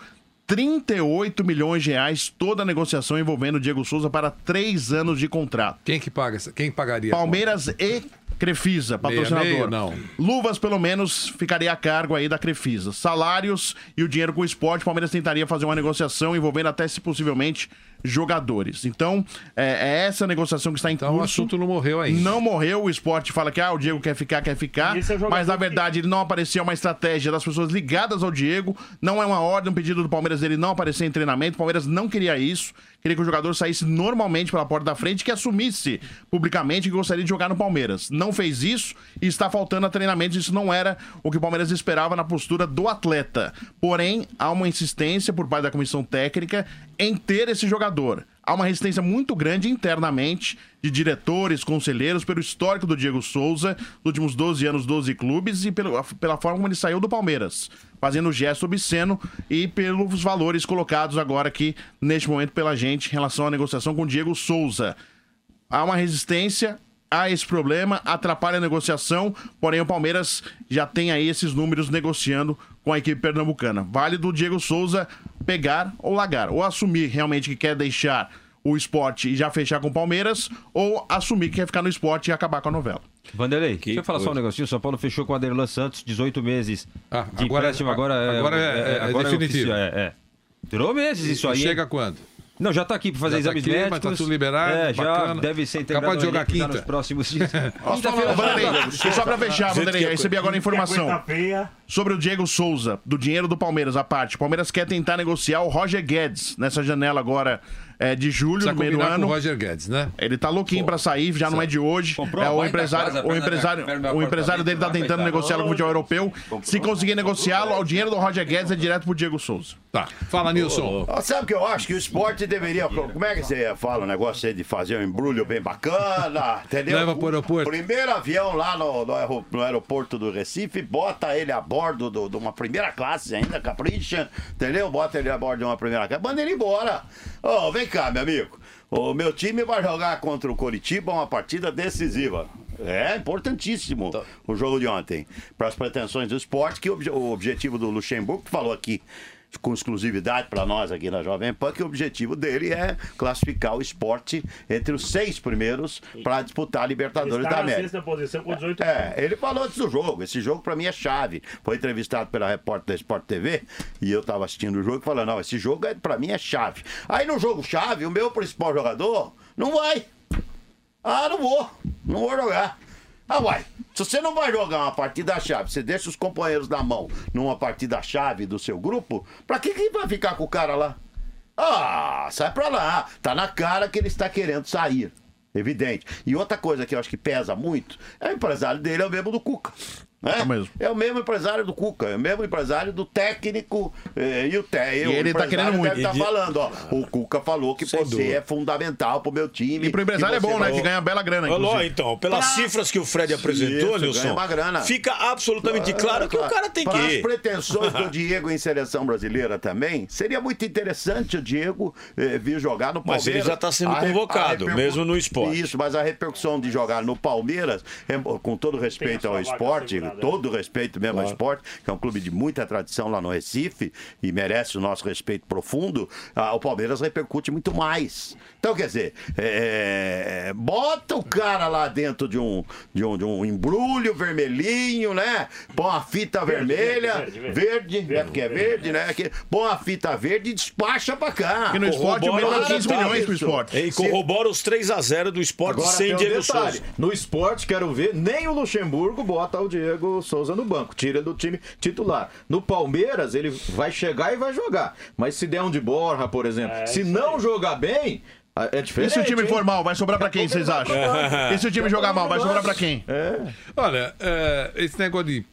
38 milhões de reais, toda a negociação envolvendo o Diego Souza para 3 anos de contrato. Quem que paga? Quem pagaria? Palmeiras e Crefisa, patrocinador. Meia, não. Luvas, pelo menos, ficaria a cargo aí da Crefisa. Salários e o dinheiro com o Sport, o Palmeiras tentaria fazer uma negociação envolvendo até, se possivelmente, jogadores. Então, é essa negociação que está em curso. O assunto não morreu ainda. Não morreu, o Sport fala que o Diego quer ficar, mas na verdade ele não apareceu, uma estratégia das pessoas ligadas ao Diego, não é uma ordem, um pedido do Palmeiras dele não aparecer em treinamento, o Palmeiras não queria isso, queria que o jogador saísse normalmente pela porta da frente, que assumisse publicamente que gostaria de jogar no Palmeiras. Não fez isso e está faltando a treinamentos, isso não era o que o Palmeiras esperava na postura do atleta. Porém, há uma insistência por parte da comissão técnica em ter esse jogador. Há uma resistência muito grande internamente de diretores, conselheiros, pelo histórico do Diego Souza, nos últimos 12 anos, 12 clubes, e pela forma como ele saiu do Palmeiras, fazendo gesto obsceno, e pelos valores colocados agora aqui, neste momento, pela gente, em relação à negociação com o Diego Souza. Há uma resistência a esse problema, atrapalha a negociação, porém o Palmeiras já tem aí esses números negociando com a equipe pernambucana. Vale do Diego Souza pegar ou largar, ou assumir realmente que quer deixar o Sport e já fechar com o Palmeiras, ou assumir que quer ficar no Sport e acabar com a novela. Vanderlei, deixa eu falar só um negocinho. São Paulo fechou com o Aderlan Santos, 18 meses de empréstimo. Agora é definitivo. Durou meses isso aí. Chega quando? Não, já tá aqui para fazer exames médicos. Mas tá tudo liberado, já bacana. Deve ser integrado. Capaz de jogar quinta. Nos próximos dias. Só para fechar, Vanderlei, recebi agora a informação sobre o Diego Souza, do dinheiro do Palmeiras, a parte. O Palmeiras quer tentar negociar o Roger Guedes nessa janela agora de julho, no meio do ano. Com o Roger Guedes, né? Ele tá louquinho para sair, já não é de hoje. O empresário dele tá tentando negociá-lo com o futebol europeu. Se conseguir negociá-lo, o dinheiro do Roger Guedes é direto pro Diego Souza. Tá. Fala, Nilson. Sabe o que eu acho? Que o esporte deveria... Como é que você fala o negócio aí de fazer um embrulho bem bacana, entendeu? Leva pro aeroporto. Primeiro avião lá no aeroporto do Recife, bota ele a bordo de uma primeira classe ainda, capricha, entendeu? Bota ele a bordo de uma primeira classe, manda ele embora. Vem cá, meu amigo. O meu time vai jogar contra o Coritiba uma partida decisiva. É importantíssimo o jogo de ontem. Para as pretensões do esporte, que o objetivo do Luxemburgo, que falou aqui com exclusividade para nós aqui na Jovem Pan, que o objetivo dele é classificar o esporte entre os 6 primeiros para disputar a Libertadores da América. Sexta posição com 18 ele falou antes do jogo. Esse jogo para mim é chave. Foi entrevistado pela repórter da Sport TV e eu estava assistindo o jogo e falando, não, esse jogo para mim é chave. Aí no jogo chave, o meu principal jogador não vai. Não vou jogar. Uai, se você não vai jogar uma partida-chave, você deixa os companheiros na mão numa partida-chave do seu grupo, pra que vai ficar com o cara lá? Sai pra lá. Tá na cara que ele está querendo sair. Evidente. E outra coisa que eu acho que pesa muito, o empresário dele é o mesmo do Cuca. É o mesmo empresário do Cuca, é o mesmo empresário do técnico e ele tá querendo muito. Deve falando, o Cuca falou que você é fundamental pro meu time. E pro empresário é bom, né? Que ganha bela grana. Então, pelas cifras que o Fred apresentou, Nilson, fica absolutamente claro que o cara tem que ir. As pretensões do Diego em seleção brasileira também, seria muito interessante o Diego vir jogar no Palmeiras. Mas ele já tá sendo convocado, mesmo no esporte. Isso, mas a repercussão de jogar no Palmeiras, com todo respeito ao esporte, todo respeito mesmo ao esporte, que é um clube de muita tradição lá no Recife e merece o nosso respeito profundo, o Palmeiras repercute muito mais. Então, quer dizer, bota o cara lá dentro de um embrulho vermelhinho, né? Põe uma fita vermelha, verde, porque é verde, né? Põe uma fita verde e despacha pra cá. E no esporte o mínimo é 15 milhões pro esporte. E corrobora os 3-0 do esporte. Agora, sem Diego Souza. No esporte, quero ver, nem o Luxemburgo bota o Diego Souza no banco, tira do time titular. No Palmeiras, ele vai chegar e vai jogar. Mas se der um de Borja, por exemplo, se não jogar bem, é diferente. E se o time for mal, vai sobrar pra quem, vocês acham? E se o time jogar mal, vai sobrar pra quem? Olha, esse negócio de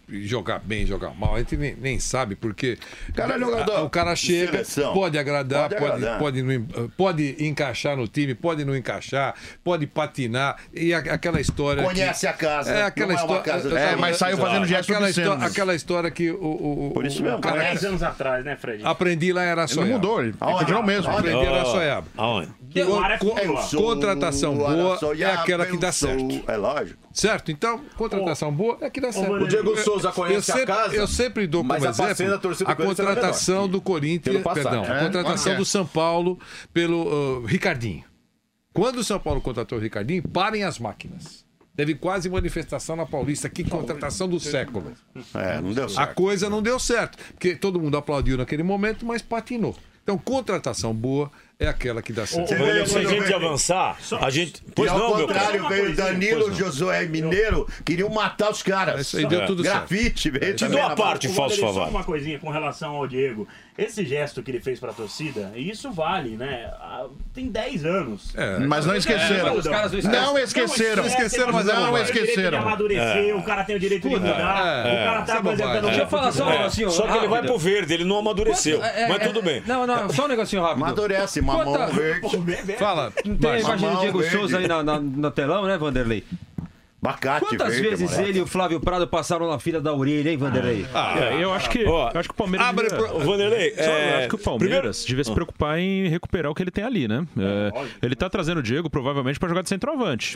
jogar bem, jogar mal, a gente nem sabe, porque cara é jogador, o cara chega, seleção. pode agradar, pode encaixar no time, pode não encaixar, pode patinar, e aquela história... Conhece a casa, aquela história... mas saiu fazendo gesto obscenos. Aquela história que Por isso mesmo, 10 anos atrás, né, Fred? Aprendi lá em Araçoiaba. Ele mudou, ele continuou mesmo. Aprendi em Araçoiaba. Aonde? Contratação boa é aquela que dá certo. É lógico. Certo? Então, contratação boa é que dá certo. O Diego Souza conhece a casa. Eu sempre dou como exemplo a contratação do Corinthians, a contratação do São Paulo pelo Ricardinho. Quando o São Paulo contratou o Ricardinho, parem as máquinas. Teve quase manifestação na Paulista. Que contratação do século. Não deu certo. A coisa não deu certo. Porque todo mundo aplaudiu naquele momento, mas patinou. Então, contratação boa é aquela que dá certo. Se a gente avançar, a gente... Pois não, ao contrário, veio Danilo, Josué e Mineiro, queriam matar os caras. Isso aí deu tudo grafite, certo. veio Te dou a parte, falso favor. Só uma coisinha com relação ao Diego. Esse gesto que ele fez pra torcida, isso vale, né? Tem 10 anos. Mas não esqueceram. Não esqueceram, mas não esqueceram. O cara tem o direito de mudar. O cara tá apresentando... Deixa eu falar só um negocinho. Só que ele vai pro verde, ele não amadureceu. Mas tudo bem. Não, só um negocinho rápido. Amadurece, mamão verde. Fala. Tem a imagem do Diego Souza aí no telão, né, Vanderlei? Bacate Quantas verde, vezes moleque. ele e o Flávio Prado passaram na fila da orelha, hein, Vanderlei? Eu acho que o Palmeiras... Vanderlei, acho que o Palmeiras devia se preocupar em recuperar o que ele tem ali, né? Ele tá trazendo o Diego, provavelmente, para jogar de centroavante.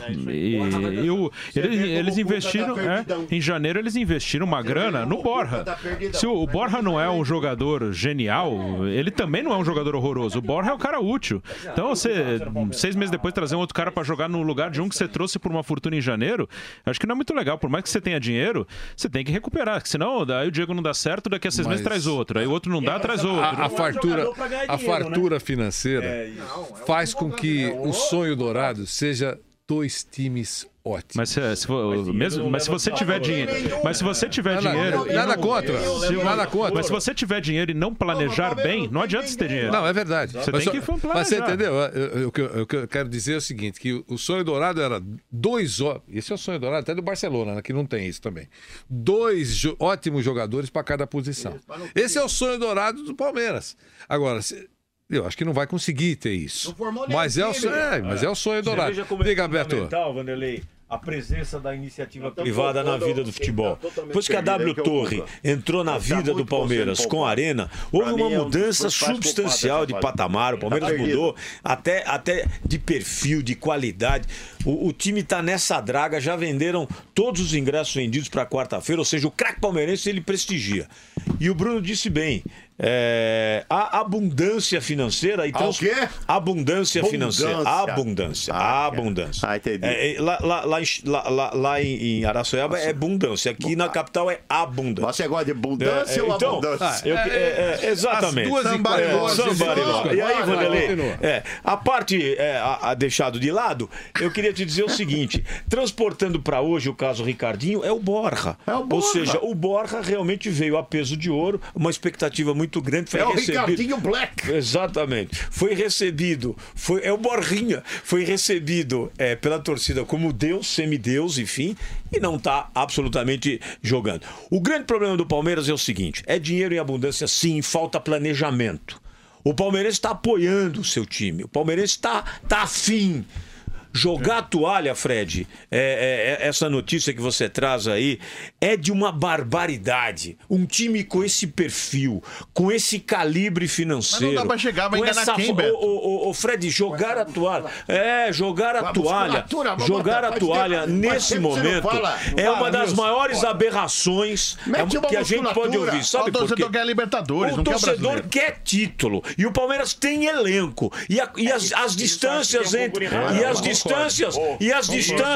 Eles investiram... em janeiro, eles investiram uma grana no Borja. Se o Borja não é um jogador genial, ele também não é um jogador horroroso. O Borja é um cara útil. Então, você, 6 meses depois, trazer um outro cara para jogar no lugar de um que você trouxe por uma fortuna em janeiro, acho que não é muito legal. Por mais que você tenha dinheiro, você tem que recuperar. Senão, daí o Diego não dá certo, daqui a 6 meses traz outro. Aí o outro não dá, traz outro. A fartura financeira faz com que o sonho dourado seja 2 times ótimos. Mas se você tiver dinheiro... Mas se você tiver dinheiro... Nada contra. Mas se você tiver dinheiro e não planejar bem, não adianta você ter dinheiro. Não, é verdade. Você tem que planejar. Mas você entendeu? O que eu quero dizer é o seguinte, que o sonho dourado era 2... Esse é o sonho dourado até do Barcelona, né, que não tem isso também. 2 ótimos jogadores para cada posição. Esse é o sonho dourado do Palmeiras. Agora... Eu acho que não vai conseguir ter isso. Mas é o sonho dourado. Diga, Beto. Vanderlei, a presença da iniciativa privada na vida do futebol. Depois que a W Torre entrou na vida do Palmeiras com a Arena, houve uma mudança substancial de patamar. O Palmeiras mudou até de perfil, de qualidade. O time está nessa draga, já venderam todos os ingressos vendidos para quarta-feira, ou seja, o craque palmeirense ele prestigia. E o Bruno disse bem, a abundância financeira... Então, o quê? Abundância financeira. Abundância. Entendi. Lá em Araçoiaba é abundância. Aqui na capital é abundância. Você gosta de abundância ou abundância? Exatamente. As duas E aí, Vanderlei, a parte deixado de lado, eu queria te dizer o seguinte, transportando para hoje o caso Ricardinho, é o Borja. Ou seja, o Borja realmente veio a peso de ouro, uma expectativa muito grande. Foi o Ricardinho Black. Exatamente. Foi recebido, é o Borrinha, foi recebido pela torcida como Deus, semideus, enfim, e não está absolutamente jogando. O grande problema do Palmeiras é o seguinte, é dinheiro em abundância sim, falta planejamento. O Palmeirense está apoiando o seu time, o Palmeirense está afim. Jogar a toalha, Fred, essa notícia que você traz aí, é de uma barbaridade. Um time com esse perfil, com esse calibre financeiro. Mas não dá pra chegar, vai enganar quem, Beto? Fred, jogar a toalha. Jogar a toalha. Jogar a toalha nesse momento é uma das maiores aberrações que a gente pode ouvir. Sabe por quê? O torcedor quer Libertadores, não quer brasileiro. O torcedor quer título. E o Palmeiras tem elenco. E as distâncias entre... E as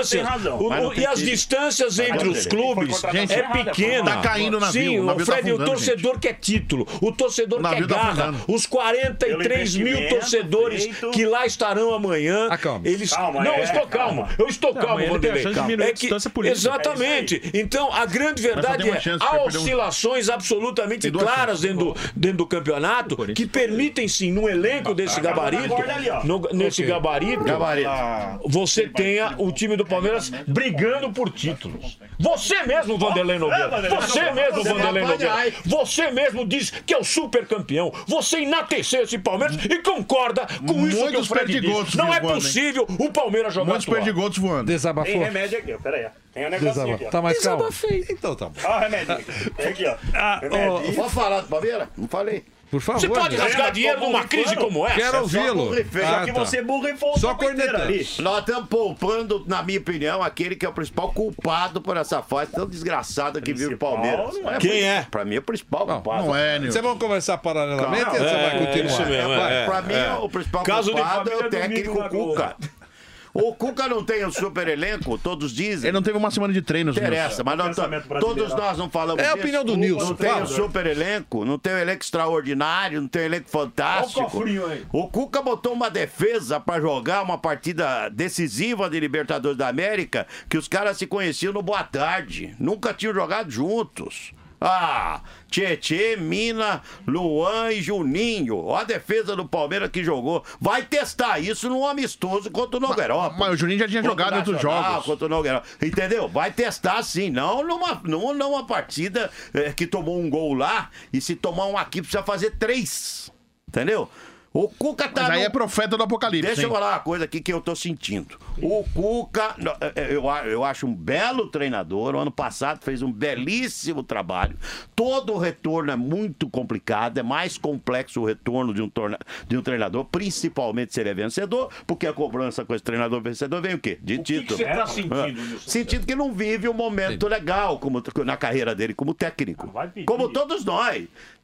distâncias entre os clubes é pequena. Tá caindo na Sim, o Fred, o torcedor quer título. O torcedor quer garra. Os 43 mil torcedores que lá estarão amanhã. Eles... Não, eu estou calmo. Eu estou calmo, Vanderlei. Exatamente. Então, a grande verdade há oscilações absolutamente claras dentro do campeonato que permitem, sim, num elenco desse gabarito, você tenha o time do Palmeiras brigando por títulos. Você mesmo, Vanderlei Nogueira. Você mesmo, Vanderlei Nogueira. Você mesmo diz que é o super campeão. Você enateceu esse Palmeiras e concorda com isso que o Fred disse. Não é possível o Palmeiras jogar muitos perdigotos voando. Desabafou. Tem remédio aqui, ó. Pera aí. Tem um negocinho aqui, ó. Tá mais calmo? Desabafei. Então tá bom. Ó o remédio aqui. Tem aqui, ó. Pode falar do Palmeiras? Não falei. Por favor. Você pode rasgar dinheiro numa crise como essa? Quero ouvi-lo. Só que você borrifou o Só tempo inteiro ali. Nós estamos poupando, na minha opinião, aquele que é o principal culpado por essa fase tão desgraçada que vive o Palmeiras. Quem é? Pra mim é o principal culpado. Não é, Nilson. Vocês vão conversar paralelamente ou você vai continuar? Isso mesmo, Pra mim, o principal culpado é o técnico Cuca. O Cuca não tem um super elenco, todos dizem. Ele não teve uma semana de treinos. Não interessa, mas todos nós não falamos disso. É a opinião do Nilson. Não tem um super elenco, não tem um elenco extraordinário, não tem um elenco fantástico. O Cuca botou uma defesa pra jogar uma partida decisiva de Libertadores da América que os caras se conheciam no Boa Tarde. Nunca tinham jogado juntos. Tietê, Mina, Luan e Juninho. Ó a defesa do Palmeiras que jogou. Vai testar isso num amistoso contra o Nogueirópolis. Mas o Juninho já tinha jogado em outros jogos. Contra o Nogueirópolis. Entendeu? Vai testar sim. Não numa partida que tomou um gol lá e se tomar um aqui precisa fazer 3. Entendeu? O Cuca tá. Mas aí é profeta do apocalipse. Deixa eu falar uma coisa aqui que eu tô sentindo. O Cuca, eu acho um belo treinador. O ano passado fez um belíssimo trabalho. Todo o retorno é muito complicado. É mais complexo o retorno de um treinador, principalmente se ele é vencedor, porque a cobrança com esse treinador vencedor vem o quê? De título. O que você tá sentindo, Nilson? Sentindo que não vive um momento legal na carreira dele como técnico. Como todos nós.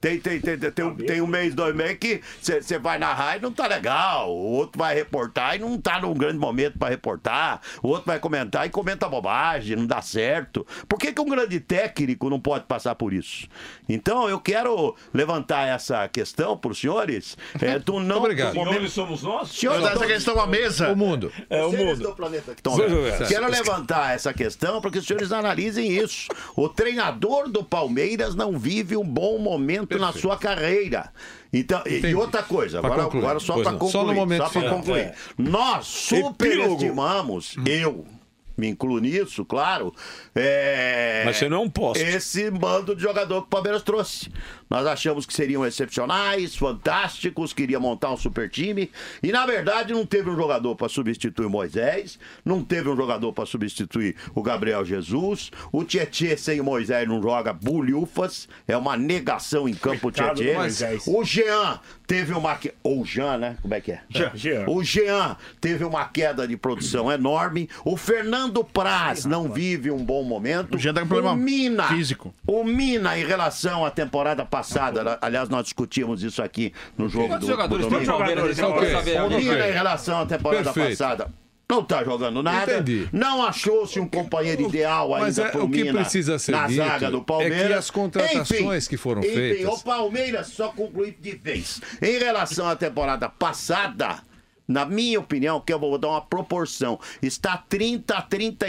Tem um mês, 2 meses que você vai narrar e não tá legal. O outro vai reportar e não tá num grande momento pra reportar. O outro vai comentar e comenta bobagem, não dá certo. Por que um grande técnico não pode passar por isso? Então eu quero levantar essa questão pros senhores. Obrigado. Senhores somos nós? Senhores, essa questão à mesa. O mundo. O mundo do planeta que estão Quero levantar essa questão para que os senhores analisem isso. O treinador do Palmeiras não vive um bom momento na sua carreira. Então, e outra coisa, agora só para concluir. Só no momento concluir. Nós superestimamos, eu me incluo nisso, claro. Mas você não é um poste. Esse bando de jogador que o Palmeiras trouxe. Nós achamos que seriam excepcionais, fantásticos, queria montar um super time. E, na verdade, não teve um jogador para substituir o Moisés, não teve um jogador para substituir o Gabriel Jesus. O Tietê sem o Moisés não joga bulhufas. É uma negação em campo, o Tietê. O Jean teve uma... Ou Jean, né? Como é que é? Jean. O Jean teve uma queda de produção enorme. O Fernando Praz não vive um bom momento. O Jean tá com problema físico. O Mina, em relação à temporada passada, aliás, nós discutimos isso aqui no jogo do jogadores tem Palmeiras? O Mina, em relação à temporada passada, não tá jogando nada. Entendi. Não achou-se um companheiro ideal ainda pro Mina na zaga do Palmeiras. É que as contratações que foram feitas... o Palmeiras só concluiu de vez. Em relação à temporada passada... Na minha opinião, que eu vou dar uma proporção, está 30% a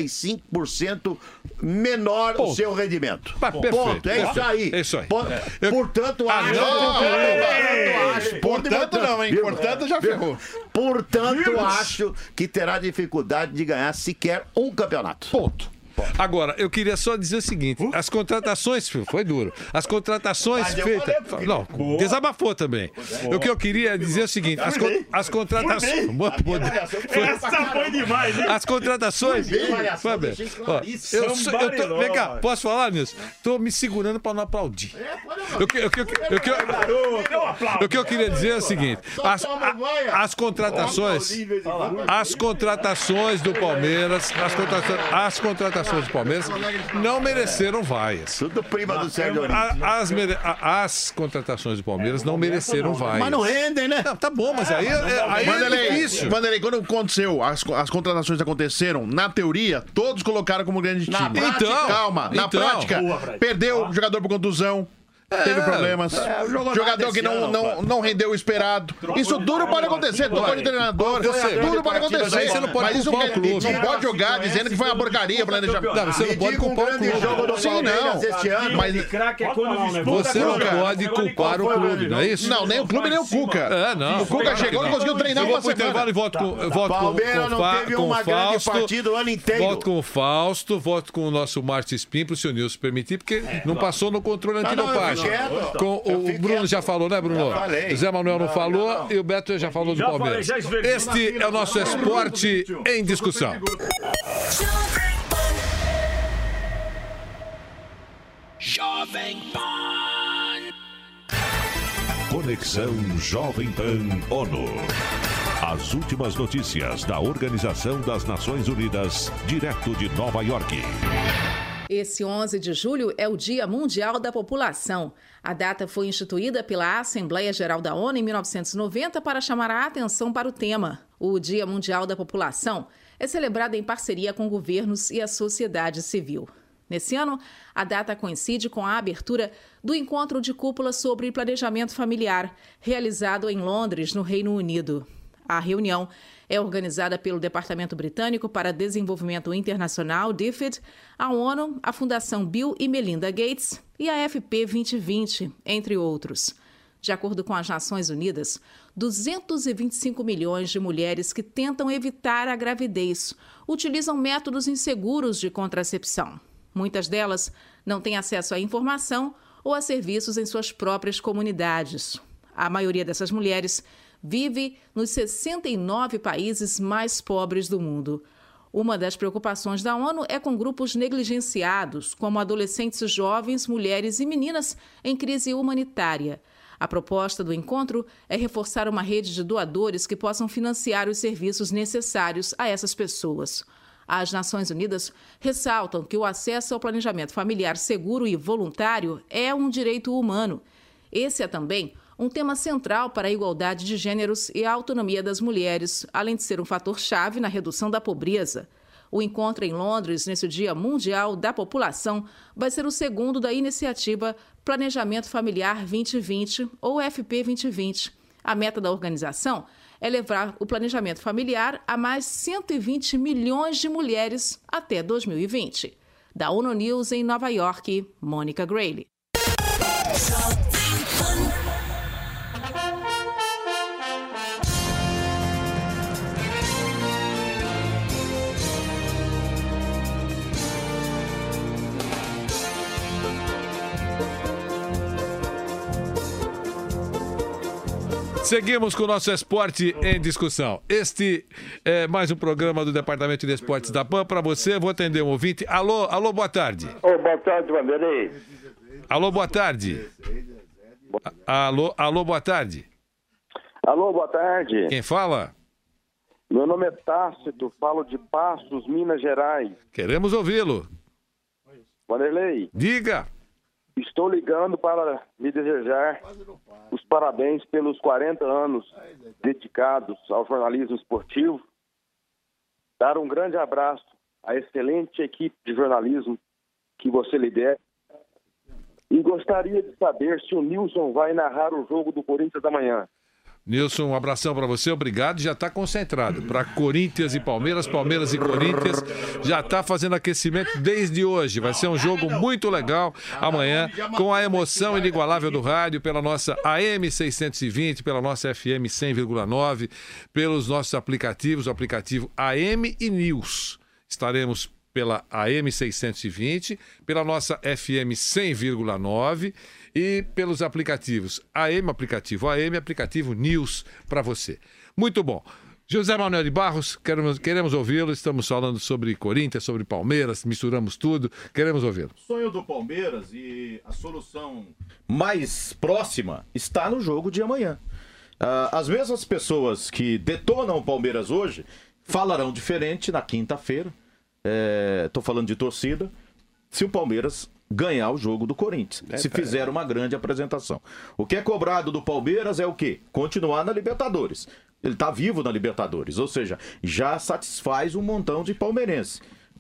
35% menor o seu rendimento. Ponto. É isso aí. É isso aí. Portanto, Portanto, já ferrou. Portanto, acho que terá dificuldade de ganhar sequer um campeonato. Ponto. Agora, eu queria só dizer o seguinte: as contratações, foi duro. As contratações feitas. Não, desabafou também. O que eu queria dizer é o seguinte: as contratações. Essa foi demais, hein? As contratações. Vem cá, posso falar, Nilson? Tô me segurando para não aplaudir. O que eu queria dizer é o seguinte: as contratações do Palmeiras, as contratações do Palmeiras não mereceram vaias. Tudo prima do Sérgio As contratações do Palmeiras não mereceram vaias. Mas não rendem, né? Não, tá bom, mas aí é difícil. Vanderlei, quando aconteceu, as contratações aconteceram, na teoria, todos colocaram como grande time. Então, calma, na prática, perdeu o jogador por contusão. Teve problemas. Jogador que não rendeu o esperado. Isso tudo pode acontecer. Tudo de treinador. Tudo pode acontecer. Você não pode culpar o clube. Não pode jogar dizendo que foi uma porcaria o planejamento. Não, você não pode culpar o clube. Sim, não. Mas você não pode culpar o clube, não é isso? Não, nem o clube, nem o Cuca. Não. O Cuca chegou e não conseguiu treinar uma semana. Voto com o Palmeiras não teve uma grande partida o ano inteiro. Voto com o Fausto, voto com o nosso Márcio Espímpolo, se o Nilson permitir, porque não passou no controle antidopagem. O Bruno já falou, né, Bruno? O Zé Manuel não falou e o Beto já falou do Palmeiras. Este é o nosso esporte em discussão. Jovem Pan. Conexão Jovem Pan ONU. As últimas notícias da Organização das Nações Unidas, direto de Nova York. Esse 11 de julho é o Dia Mundial da População. A data foi instituída pela Assembleia Geral da ONU em 1990 para chamar a atenção para o tema. O Dia Mundial da População é celebrado em parceria com governos e a sociedade civil. Nesse ano, a data coincide com a abertura do Encontro de Cúpula sobre Planejamento Familiar, realizado em Londres, no Reino Unido. A reunião é organizada pelo Departamento Britânico para Desenvolvimento Internacional, DFID, a ONU, a Fundação Bill e Melinda Gates e a FP 2020, entre outros. De acordo com as Nações Unidas, 225 milhões de mulheres que tentam evitar a gravidez utilizam métodos inseguros de contracepção. Muitas delas não têm acesso à informação ou a serviços em suas próprias comunidades. A maioria dessas mulheres vive nos 69 países mais pobres do mundo. Uma das preocupações da ONU é com grupos negligenciados, como adolescentes jovens, mulheres e meninas em crise humanitária. A proposta do encontro é reforçar uma rede de doadores que possam financiar os serviços necessários a essas pessoas. As Nações Unidas ressaltam que o acesso ao planejamento familiar seguro e voluntário é um direito humano. Esse é também um tema central para a igualdade de gêneros e a autonomia das mulheres, além de ser um fator-chave na redução da pobreza. O encontro em Londres, nesse Dia Mundial da População, vai ser o segundo da iniciativa Planejamento Familiar 2020, ou FP 2020. A meta da organização é levar o planejamento familiar a mais 120 milhões de mulheres até 2020. Da ONU News em Nova York, Mônica Grayle. Seguimos com o nosso esporte em discussão. Este é mais um programa do Departamento de Esportes da PAN. Para você, vou atender um ouvinte. Alô, boa tarde. Boa tarde, Vanderlei. Alô, boa tarde. Alô, boa tarde. Alô, boa tarde. Quem fala? Meu nome é Tácito, falo de Passos, Minas Gerais. Queremos ouvi-lo. Vanderlei. Diga. Estou ligando para lhe desejar os parabéns pelos 40 anos dedicados ao jornalismo esportivo. Dar um grande abraço à excelente equipe de jornalismo que você lidera. E gostaria de saber se o Nilson vai narrar o jogo do Corinthians amanhã. Nilson, um abração para você, obrigado. Já está concentrado para Corinthians e Palmeiras, Palmeiras e Corinthians. Já está fazendo aquecimento desde hoje. Vai ser um jogo muito legal amanhã, com a emoção inigualável do rádio, pela nossa AM 620, pela nossa FM 100,9, pelos nossos aplicativos, o aplicativo AM e News. Estaremos pela AM 620, pela nossa FM 100,9 e pelos aplicativos AM, aplicativo News para você. Muito bom. José Manuel de Barros, queremos ouvi-lo. Estamos falando sobre Corinthians, sobre Palmeiras, misturamos tudo. Queremos ouvi-lo. O sonho do Palmeiras e a solução mais próxima está no jogo de amanhã. As mesmas pessoas que detonam o Palmeiras hoje falarão diferente na quinta-feira. Estou falando de torcida. Se o Palmeiras ganhar o jogo do Corinthians, se fizer uma grande apresentação. O que é cobrado do Palmeiras é o quê? Continuar na Libertadores. Ele está vivo na Libertadores, ou seja, já satisfaz um montão de palmeirenses.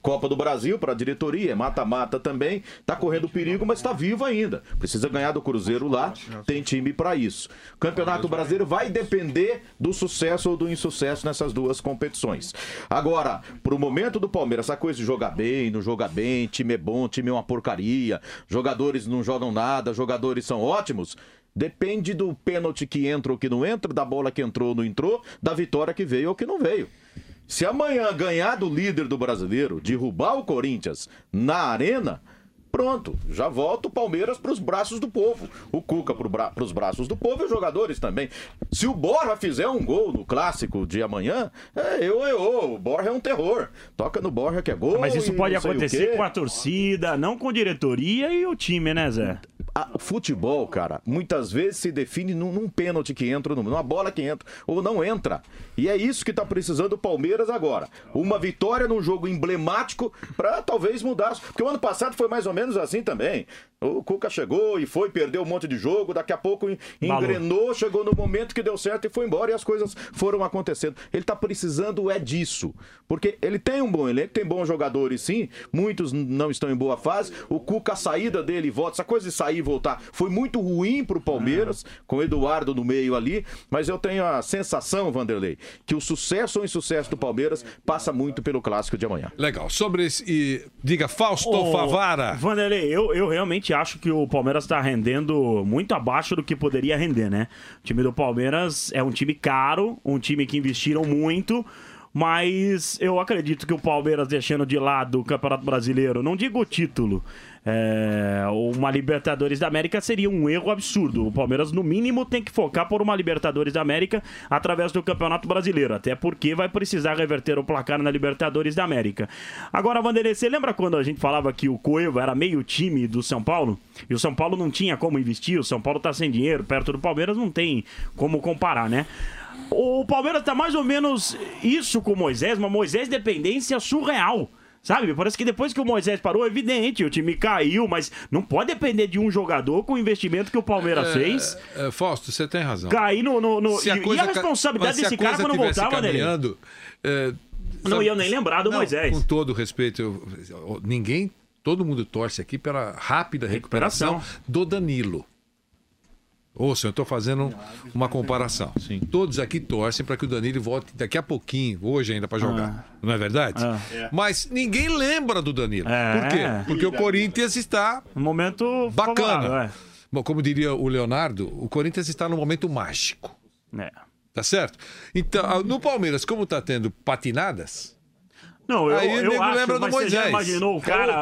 Copa do Brasil para a diretoria, é mata-mata também, tá correndo perigo, mas está vivo ainda. Precisa ganhar do Cruzeiro lá, tem time para isso. O Campeonato Brasileiro vai depender do sucesso ou do insucesso nessas duas competições. Agora, pro momento do Palmeiras, essa coisa de jogar bem, não jogar bem, time é bom, time é uma porcaria, jogadores não jogam nada, jogadores são ótimos, depende do pênalti que entra ou que não entra, da bola que entrou ou não entrou, da vitória que veio ou que não veio. Se amanhã ganhar do líder do Brasileiro, derrubar o Corinthians na arena, pronto, já volta o Palmeiras para os braços do povo. O Cuca para os braços do povo e os jogadores também. Se o Borja fizer um gol no clássico de amanhã, o Borja é um terror. Toca no Borja que é gol. Mas isso pode acontecer com a torcida, não com a diretoria e o time, né, Zé? O futebol, cara, muitas vezes se define num pênalti que entra, numa bola que entra ou não entra. E é isso que tá precisando o Palmeiras agora. Uma vitória num jogo emblemático para talvez mudar. Porque o ano passado foi mais ou menos assim também. O Cuca chegou e perdeu um monte de jogo, daqui a pouco engrenou, chegou no momento que deu certo e foi embora e as coisas foram acontecendo. Ele tá precisando disso. Porque ele tem um bom elenco, tem bons jogadores sim, muitos não estão em boa fase. O Cuca, a saída dele e volta, essa coisa de sair e voltar foi muito ruim pro Palmeiras, com o Eduardo no meio ali, mas eu tenho a sensação, Vanderlei, que o sucesso ou insucesso do Palmeiras passa muito pelo clássico de amanhã. Legal. Sobre esse, diga, Fausto Favara. Vanderlei, eu realmente acho que o Palmeiras está rendendo muito abaixo do que poderia render, né? O time do Palmeiras é um time caro, um time que investiram muito, mas eu acredito que o Palmeiras, deixando de lado o Campeonato Brasileiro, não digo o título, uma Libertadores da América seria um erro absurdo. O Palmeiras, no mínimo, tem que focar por uma Libertadores da América através do Campeonato Brasileiro, até porque vai precisar reverter o placar na Libertadores da América. Agora, Vanderlei, você lembra quando a gente falava que o Cueva era meio time do São Paulo? E o São Paulo não tinha como investir, o São Paulo tá sem dinheiro, perto do Palmeiras não tem como comparar, né? O Palmeiras tá mais ou menos isso com o Moisés, uma Moisés dependência surreal. Sabe, parece que depois que o Moisés parou, é evidente, o time caiu, mas não pode depender de um jogador com o investimento que o Palmeiras fez. Fausto, você tem razão. Cair no... E a responsabilidade desse cara quando voltava, né? Não ia nem lembrar do Moisés. Com todo respeito, todo mundo torce aqui pela rápida recuperação do Danilo. Ouça, eu estou fazendo uma comparação. Sim. Todos aqui torcem para que o Danilo volte daqui a pouquinho, hoje ainda para jogar. Não é verdade? Mas ninguém lembra do Danilo. Por quê? Porque o Corinthians está um momento bacana. Bom, como diria o Leonardo, o Corinthians está num momento mágico. Tá certo? Então, no Palmeiras, como está tendo patinadas... Não, eu acho, lembra do mas Moisés. Você já imaginou o cara...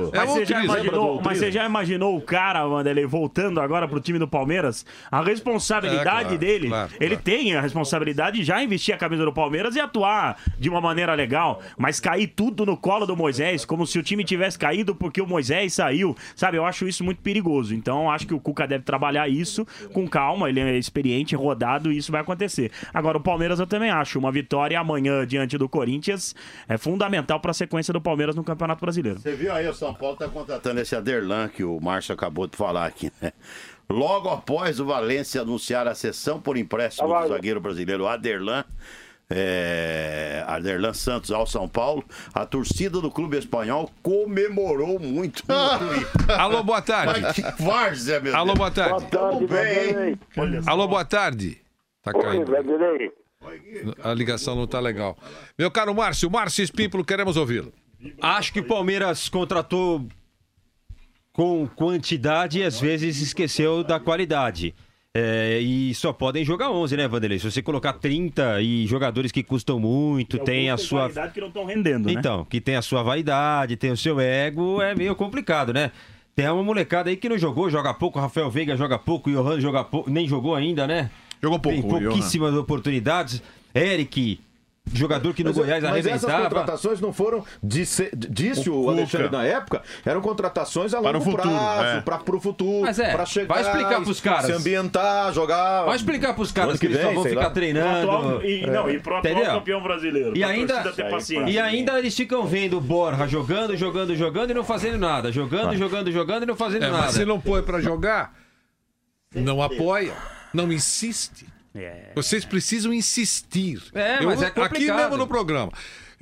Mas você já imaginou o cara, Vanderlei, voltando agora pro time do Palmeiras? A responsabilidade dele, ele tem a responsabilidade de já investir a camisa do Palmeiras e atuar de uma maneira legal, mas cair tudo no colo do Moisés, como se o time tivesse caído porque o Moisés saiu, sabe? Eu acho isso muito perigoso. Então, acho que o Cuca deve trabalhar isso com calma, ele é experiente, rodado, e isso vai acontecer. Agora, o Palmeiras eu também acho, uma vitória amanhã diante do Corinthians é fundamental para a sequência do Palmeiras no Campeonato Brasileiro. Você viu aí, o São Paulo está contratando esse Aderlan que o Márcio acabou de falar aqui, né? Logo após o Valência anunciar a cessão por empréstimo do zagueiro brasileiro Aderlan Santos ao São Paulo, a torcida do clube espanhol comemorou muito no Twitter. Alô, boa tarde. Mas que várzea, meu Alô, Deus. boa tarde. Tamo bem, hein? Alô, boa tarde. Tá caindo. A ligação não tá legal. Meu caro Márcio Espímpolo, queremos ouvi-lo. Acho que o Palmeiras contratou com quantidade e às vezes esqueceu da qualidade. E só podem jogar 11, né, Vanderlei? Se você colocar 30 e jogadores que custam muito, tem a sua... vaidade que não estão rendendo, né? Então, que tem a sua vaidade, tem o seu ego, é meio complicado, né? Tem uma molecada aí que não jogou, joga pouco, Rafael Veiga joga pouco, Johan joga pouco, nem jogou ainda, né? Jogou pouco. Tem pouquíssimas oportunidades. Eric, jogador que no Goiás arrebentava. Mas essas contratações não foram, disse o Alexandre na época, eram contratações a longo prazo, para o futuro, para chegar, vai explicar pros caras. Se ambientar, jogar... Vai explicar pros caras que eles só vão ficar treinando. E pro atual campeão brasileiro. E ainda eles ficam vendo o Borja jogando e não fazendo nada. Jogando e não fazendo nada. Mas se não põe para jogar, não apoia. Não insiste. Vocês precisam insistir. Mas é complicado. Aqui mesmo no programa.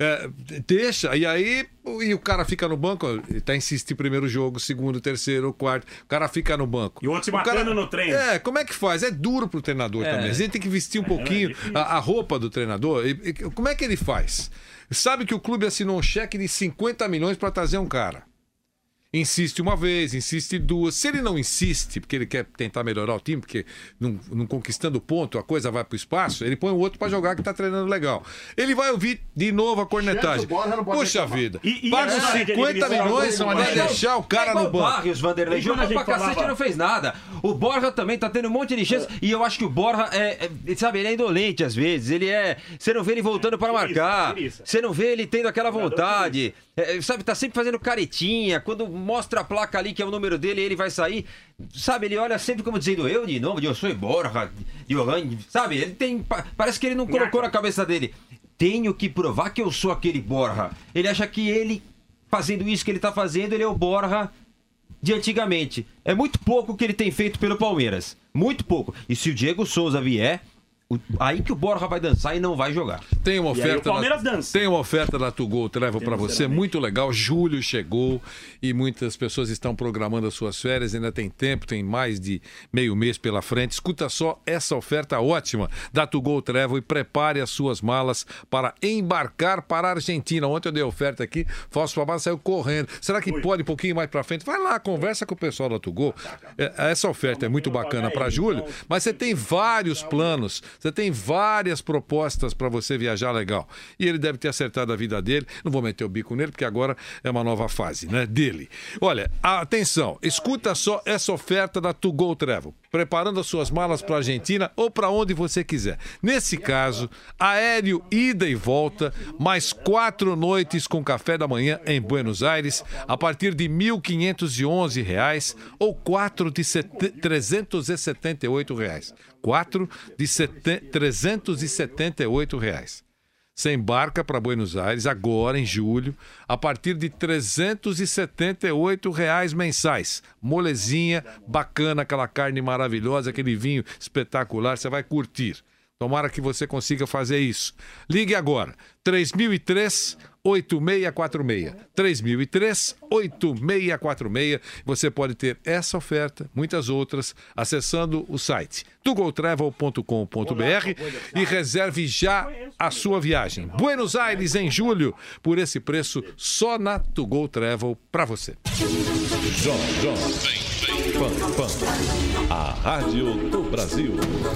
Deixa, e aí o cara fica no banco, tá insistindo primeiro jogo, segundo, terceiro, quarto, o cara fica no banco. E o outro se matando no treino. Como é que faz? É duro pro treinador também. A gente tem que vestir um pouquinho a roupa do treinador. E como é que ele faz? Sabe que o clube assinou um cheque de 50 milhões para trazer um cara. Insiste uma vez, insiste duas. Se ele não insiste, porque ele quer tentar melhorar o time, porque não conquistando ponto, a coisa vai pro espaço, ele põe o outro pra jogar que tá treinando legal. Ele vai ouvir de novo a cornetagem. Puxa vida. Paga os 50 milhões pra deixar o cara no banco. O Barrios, Vanderlei, jogou pra cacete e não fez nada. O Borja também tá tendo um monte de chance. E eu acho que o Borja sabe, ele é indolente às vezes. Você não vê ele voltando para marcar. Você não vê ele tendo aquela vontade. Sabe, tá sempre fazendo caretinha. Quando mostra a placa ali que é o número dele, ele vai sair. Sabe, ele olha sempre como dizendo, eu de novo, eu sou Borja, sabe, ele tem. Parece que ele não colocou na cabeça dele. Tenho que provar que eu sou aquele Borja. Ele acha que ele, fazendo isso que ele tá fazendo, ele é o Borja de antigamente. É muito pouco que ele tem feito pelo Palmeiras. Muito pouco. E se o Diego Souza vier, aí que o Borja vai dançar e não vai jogar. Tem uma oferta da Tugol Travel para você, muito legal. Julho chegou e muitas pessoas estão programando as suas férias, ainda tem tempo, tem mais de meio mês pela frente. Escuta só essa oferta ótima da Tugol Travel e prepare as suas malas para embarcar para a Argentina. Ontem eu dei oferta aqui, Fausto Favara saiu correndo. Será que pode um pouquinho mais para frente? Vai lá, conversa com o pessoal da Tugol. Essa oferta é muito bacana para julho, mas você tem vários planos. Você tem várias propostas para você viajar legal. E ele deve ter acertado a vida dele. Não vou meter o bico nele, porque agora é uma nova fase, né, dele. Olha, atenção, escuta só essa oferta da Tugol Travel. Preparando as suas malas para a Argentina ou para onde você quiser. Nesse caso, aéreo ida e volta, mais 4 noites com café da manhã em Buenos Aires, a partir de R$ 1.511 ou 4 de R$ 378. 4 de R$ 378. Você embarca para Buenos Aires agora, em julho, a partir de R$ 378 mensais. Molezinha, bacana, aquela carne maravilhosa, aquele vinho espetacular, você vai curtir. Tomara que você consiga fazer isso. Ligue agora, 3003-8646. 3003-8646. Você pode ter essa oferta, muitas outras, acessando o site tugoltravel.com.br e reserve já a sua viagem. Buenos Aires em julho, por esse preço só na Tugol Travel para você. A Rádio do Brasil.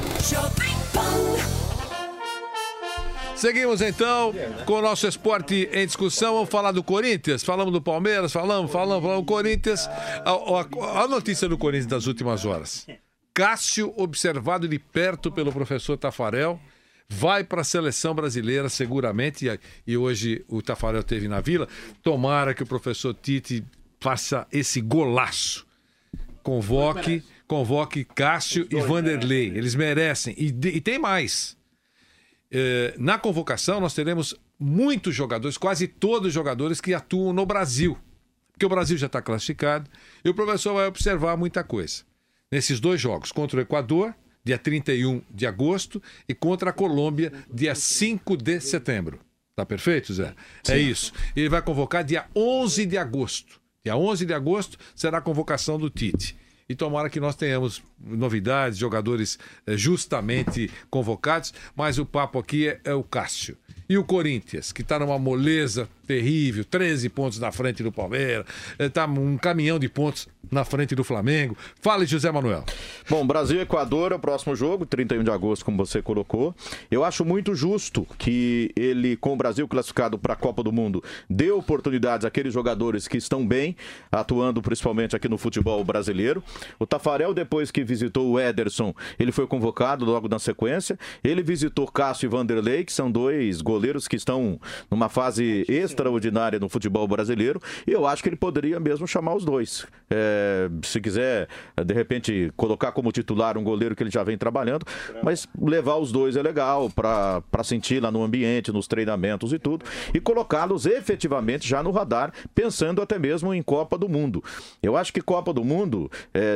Seguimos então com o nosso esporte em discussão. Vamos falar do Corinthians, falamos do Palmeiras, falamos do Corinthians. A notícia do Corinthians das últimas horas. Cássio, observado de perto pelo professor Tafarel, vai para a seleção brasileira seguramente, e hoje o Tafarel esteve na Vila. Tomara que o professor Tite faça esse golaço. Convoque Cássio e Vanderlei. Eles merecem. E tem mais. Na convocação nós teremos muitos jogadores, quase todos os jogadores que atuam no Brasil. Porque o Brasil já está classificado e o professor vai observar muita coisa. Nesses 2 jogos, contra o Equador, dia 31 de agosto, e contra a Colômbia, dia 5 de setembro. Tá perfeito, Zé? Sim. É isso. Ele vai convocar dia 11 de agosto. Dia 11 de agosto será a convocação do Tite. E tomara que nós tenhamos novidades, jogadores justamente convocados, mas o papo aqui é o Cássio. E o Corinthians, que está numa moleza terrível, 13 pontos na frente do Palmeiras, está um caminhão de pontos na frente do Flamengo. Fale, José Manuel. Bom, Brasil e Equador é o próximo jogo, 31 de agosto, como você colocou. Eu acho muito justo que ele, com o Brasil classificado para a Copa do Mundo, dê oportunidades àqueles jogadores que estão bem, atuando principalmente aqui no futebol brasileiro. O Tafarel, depois que visitou o Ederson, ele foi convocado logo na sequência. Ele visitou Cássio e Vanderlei, que são 2 goleiros que estão numa fase extraordinária no futebol brasileiro, e eu acho que ele poderia mesmo chamar os 2. Se quiser, de repente, colocar como titular um goleiro que ele já vem trabalhando, mas levar os 2 é legal para sentir lá no ambiente, nos treinamentos e tudo, e colocá-los efetivamente já no radar, pensando até mesmo em Copa do Mundo. Eu acho que Copa do Mundo, você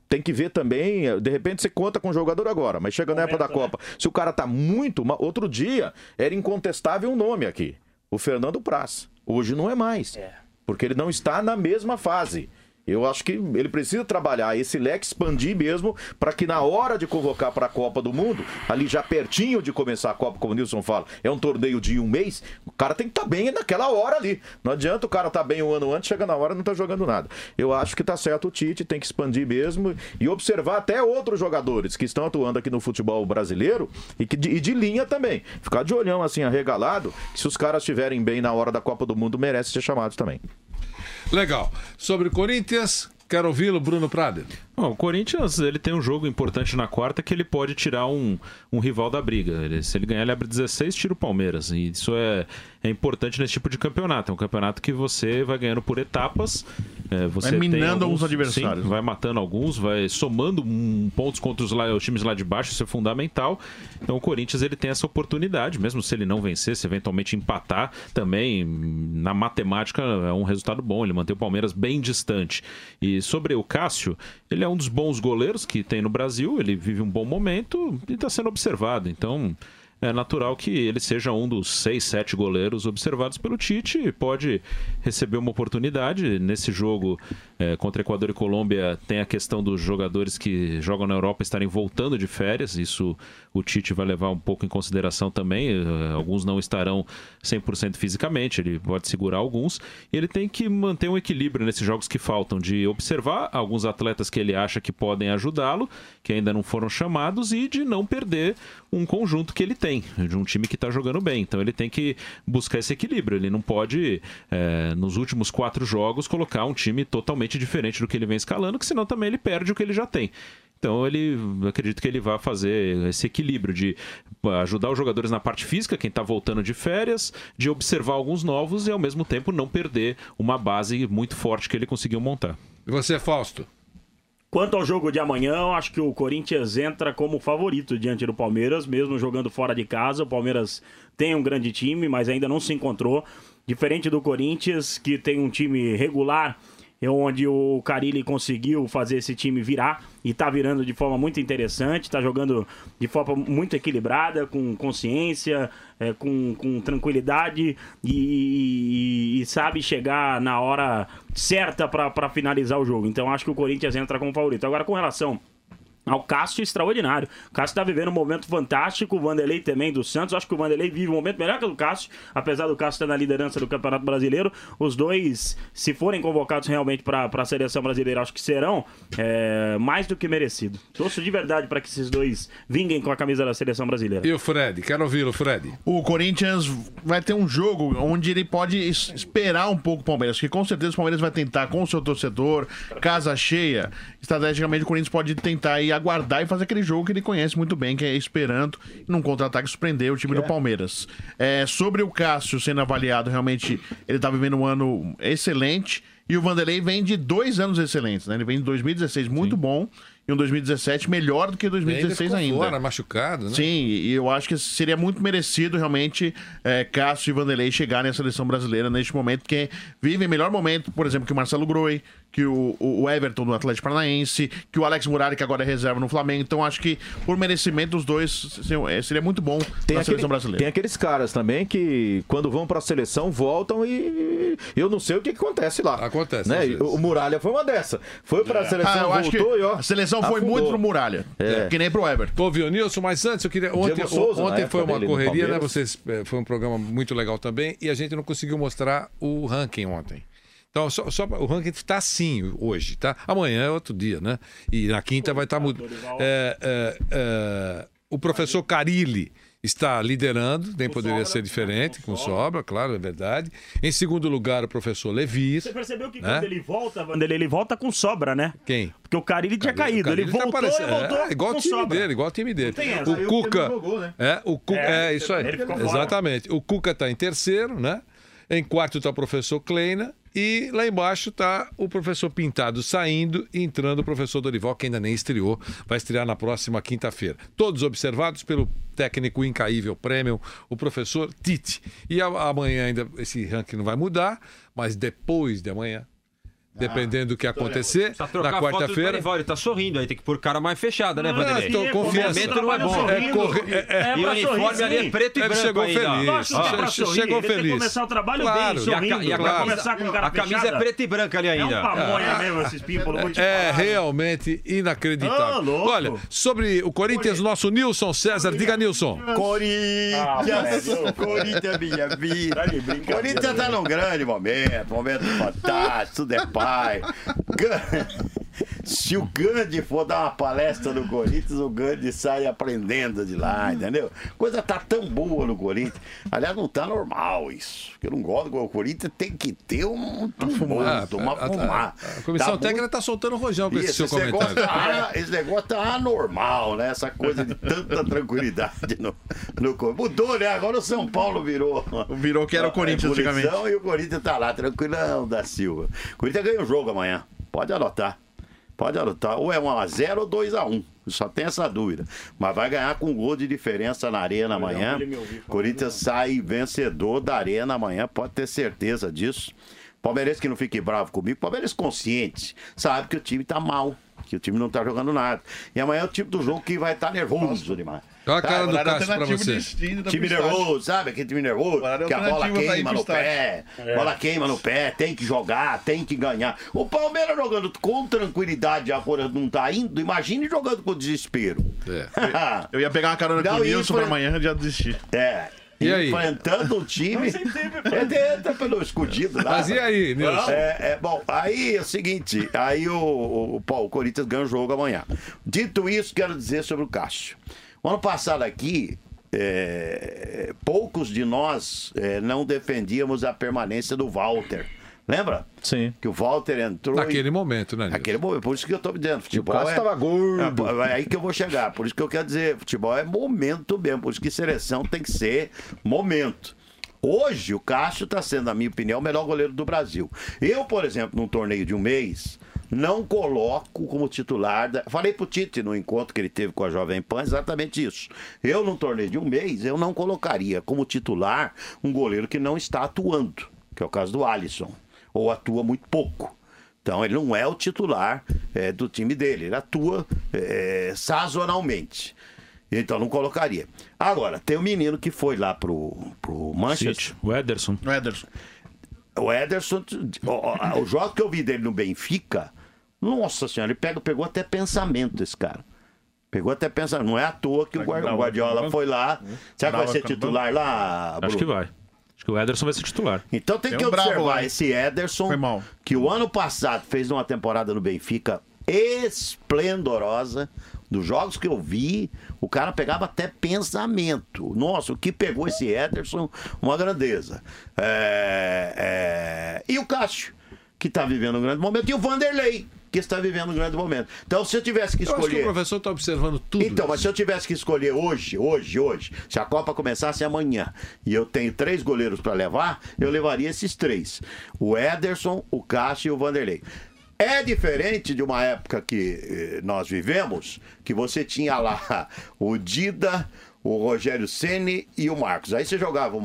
tem que ver também, de repente você conta com o jogador agora, mas chega na época da Copa, se o cara tá muito... Outro dia, era incontestável um nome aqui, o Fernando Praz. Hoje não é mais, porque ele não está na mesma fase. Eu acho que ele precisa trabalhar esse leque, expandir mesmo, para que na hora de convocar para a Copa do Mundo, ali já pertinho de começar a Copa, como o Nilson fala, é um torneio de 1 mês, o cara tem que estar bem naquela hora ali. Não adianta o cara estar bem um ano antes, chega na hora e não está jogando nada. Eu acho que tá certo o Tite, tem que expandir mesmo e observar até outros jogadores que estão atuando aqui no futebol brasileiro e de linha também. Ficar de olhão assim, arregalado, que se os caras estiverem bem na hora da Copa do Mundo, merece ser chamados também. Legal. Sobre o Corinthians, quero ouvi-lo, Bruno Prado. Bom, o Corinthians ele tem um jogo importante na quarta que ele pode tirar um rival da briga. Se ele ganhar, ele abre 16, tira o Palmeiras. E isso é importante nesse tipo de campeonato. É um campeonato que você vai ganhando por etapas. Você vai minando alguns Sim, adversários. vai matando alguns, vai somando pontos contra os times lá de baixo. Isso é fundamental. Então o Corinthians ele tem essa oportunidade, mesmo se ele não vencer, se eventualmente empatar, também na matemática é um resultado bom. Ele mantém o Palmeiras bem distante. E sobre o Cássio, ele é um dos bons goleiros que tem no Brasil, ele vive um bom momento e está sendo observado. Então, é natural que ele seja um dos 6, 7 goleiros observados pelo Tite e pode receber uma oportunidade. Nesse jogo contra Equador e Colômbia tem a questão dos jogadores que jogam na Europa estarem voltando de férias. Isso o Tite vai levar um pouco em consideração também. Alguns não estarão 100% fisicamente, ele pode segurar alguns. E ele tem que manter um equilíbrio nesses jogos que faltam, de observar alguns atletas que ele acha que podem ajudá-lo, que ainda não foram chamados, e de não perder um conjunto que ele tem, de um time que está jogando bem. Então ele tem que buscar esse equilíbrio. Ele não pode, nos últimos 4 jogos, colocar um time totalmente diferente do que ele vem escalando, que senão também ele perde o que ele já tem. Então acredito que ele vai fazer esse equilíbrio de ajudar os jogadores na parte física, quem está voltando de férias, de observar alguns novos e ao mesmo tempo não perder uma base muito forte que ele conseguiu montar. E você, Fausto? Quanto ao jogo de amanhã, eu acho que o Corinthians entra como favorito diante do Palmeiras, mesmo jogando fora de casa. O Palmeiras tem um grande time, mas ainda não se encontrou. Diferente do Corinthians, que tem um time regular, onde o Carille conseguiu fazer esse time virar e está virando de forma muito interessante, está jogando de forma muito equilibrada, com consciência, com tranquilidade e sabe chegar na hora certa para finalizar o jogo. Então acho que o Corinthians entra como favorito. Agora, com relação ao Cássio, extraordinário. O Cássio está vivendo um momento fantástico, o Vanderlei também do Santos. Acho que o Vanderlei vive um momento melhor que o do Cássio, apesar do Cássio estar na liderança do Campeonato Brasileiro. Os dois, se forem convocados realmente para a seleção brasileira, acho que serão mais do que merecido. Torço de verdade para que esses dois vinguem com a camisa da seleção brasileira. E o Fred? Quero ouvi-lo, Fred. O Corinthians vai ter um jogo onde ele pode esperar um pouco o Palmeiras, porque com certeza o Palmeiras vai tentar, com o seu torcedor, casa cheia, estrategicamente o Corinthians pode tentar ir aguardar e fazer aquele jogo que ele conhece muito bem, que é esperando, num contra-ataque, surpreender o time do Palmeiras. Sobre o Cássio sendo avaliado, realmente ele tá vivendo um ano excelente, e o Vanderlei vem de 2 anos excelentes, né? Ele vem de 2016 muito bom, e um 2017 melhor do que 2016 ainda. Fora, machucado, né? Sim, e eu acho que seria muito merecido realmente Cássio e Vanderlei chegarem à seleção brasileira neste momento, porque vivem melhor momento, por exemplo, que o Marcelo Groi, que o Everton do Atlético Paranaense, que o Alex Muralha, que agora é reserva no Flamengo. Então acho que por merecimento os dois seria muito bom na seleção brasileira. Tem aqueles caras também que quando vão pra seleção voltam e eu não sei o que acontece lá. Acontece, né? O Muralha foi uma dessa. Foi pra seleção, voltou e ó, a seleção foi afundou. muito pro Muralha, que nem pro Everton. Ouviu, Nilson, mas antes eu queria... Ontem foi uma correria, né? Foi um programa muito legal também e a gente não conseguiu mostrar o ranking ontem. Então, só o ranking está assim hoje, tá? Amanhã é outro dia, né? E na quinta vai estar mudando. O professor Carille está liderando, nem poderia ser diferente, com sobra, claro, é verdade. Em segundo lugar, o professor Levir. Você percebeu que quando ele volta, Vanderlei, ele volta com sobra, né? Quem? Porque o Carille tinha caído, ele voltou e voltou igual com o time sobra. dele, igual o time dele. O Cuca... isso aí. Ele ficou fora. Exatamente. O Cuca está em terceiro, né? Em quarto está o professor Kleina. E lá embaixo está o professor Pintado saindo e entrando o professor Dorival, que ainda nem estreou, vai estrear na próxima quinta-feira. Todos observados pelo técnico incaível premium, o professor Tite. E amanhã ainda esse ranking não vai mudar, mas depois de amanhã dependendo do que acontecer, na quarta-feira. Ele tá sorrindo aí, tem que pôr cara mais fechada, né, Vanderlei? Tô confiança. O momento não é bom. E o uniforme ali é preto e branco. Chegou feliz. Chegou feliz. Tem que começar o trabalho bem, sorrindo. E a camisa é preta e branca ali ainda. É um pamonha mesmo, esses pímpolos. É realmente inacreditável. Olha, sobre o Corinthians, nosso Nilson César. Diga, Nilson. Corinthians, minha vida. Corinthians tá num grande momento fantástico, tudo é pai. Se o Gandhi for dar uma palestra no Corinthians, o Gandhi sai aprendendo de lá, entendeu? Coisa tá tão boa no Corinthians. Aliás, não tá normal isso. Eu não gosto do Corinthians, tem que ter uma fumar. A comissão técnica tá soltando o rojão com esse seu comentário. Esse negócio tá anormal, né? Essa coisa de tanta tranquilidade no Corinthians. Mudou, né? Agora o São Paulo virou que era o Corinthians antigamente. E o Corinthians tá lá, tranquilão, da Silva. O Corinthians ganha o jogo amanhã. Pode anotar. Ou é 1-0 ou 2-1. Só tem essa dúvida. Mas vai ganhar com um gol de diferença na Arena amanhã. Corinthians sai vencedor da Arena amanhã, pode ter certeza disso. Palmeirense que não fique bravo comigo, Palmeirense consciente, sabe que o time tá mal, que o time não tá jogando nada. E amanhã é o tipo do jogo que vai estar nervoso demais. Olha a cara do Cássio pra você. Time nervoso, sabe? Aquele time nervoso, que a bola queima no pé. Bola queima no pé, tem que jogar, tem que ganhar. O Palmeiras jogando com tranquilidade, agora não tá indo, imagine jogando com desespero. Eu ia pegar uma carona com o Nilson pra amanhã, já desistir. E aí? Enfrentando o time. Entra pelo escondido lá. Mas e aí, Nilson? Bom, aí é o seguinte: aí o Corinthians ganha o jogo amanhã. Dito isso, quero dizer sobre o Cássio. O ano passado aqui, poucos de nós não defendíamos a permanência do Walter. Lembra? Sim. Que o Walter entrou. Naquele momento, né? Naquele momento, por isso que eu tô me dizendo. Futebol o Cássio tava gordo. É aí que eu vou chegar. Por isso que eu quero dizer, futebol é momento mesmo. Por isso que seleção tem que ser momento. Hoje, o Cássio está sendo, na minha opinião, o melhor goleiro do Brasil. Eu, por exemplo, num torneio de um mês, não coloco como titular. Falei pro Tite no encontro que ele teve com a Jovem Pan exatamente isso. Eu, num torneio de um mês, eu não colocaria como titular um goleiro que não está atuando, que é o caso do Alisson, ou atua muito pouco. Então, ele não é o titular do time dele, ele atua sazonalmente. Então, não colocaria. Agora, tem um menino que foi lá pro Manchester. O Ederson. O Ederson, o jogo que eu vi dele no Benfica, nossa senhora, ele pegou até pensamento, esse cara. Pegou até pensamento. Não é à toa que o Guardiola foi lá. Será que vai ser titular lá, Bruno? Acho que vai. Acho que o Ederson vai ser titular. Então tem que observar esse Ederson, que o ano passado fez uma temporada no Benfica esplendorosa. Dos jogos que eu vi, o cara pegava até pensamento. Nossa, o que pegou esse Ederson, uma grandeza. E o Cássio, que está vivendo um grande momento, e o Vanderlei, que está vivendo um grande momento. Então, se eu tivesse que escolher... Eu acho que o professor está observando tudo. Então, mas se eu tivesse que escolher hoje, se a Copa começasse amanhã, e eu tenho 3 goleiros para levar, eu levaria esses 3. O Ederson, o Cássio e o Vanderlei. É diferente de uma época que nós vivemos, que você tinha lá o Dida, o Rogério Ceni e o Marcos. Aí você jogava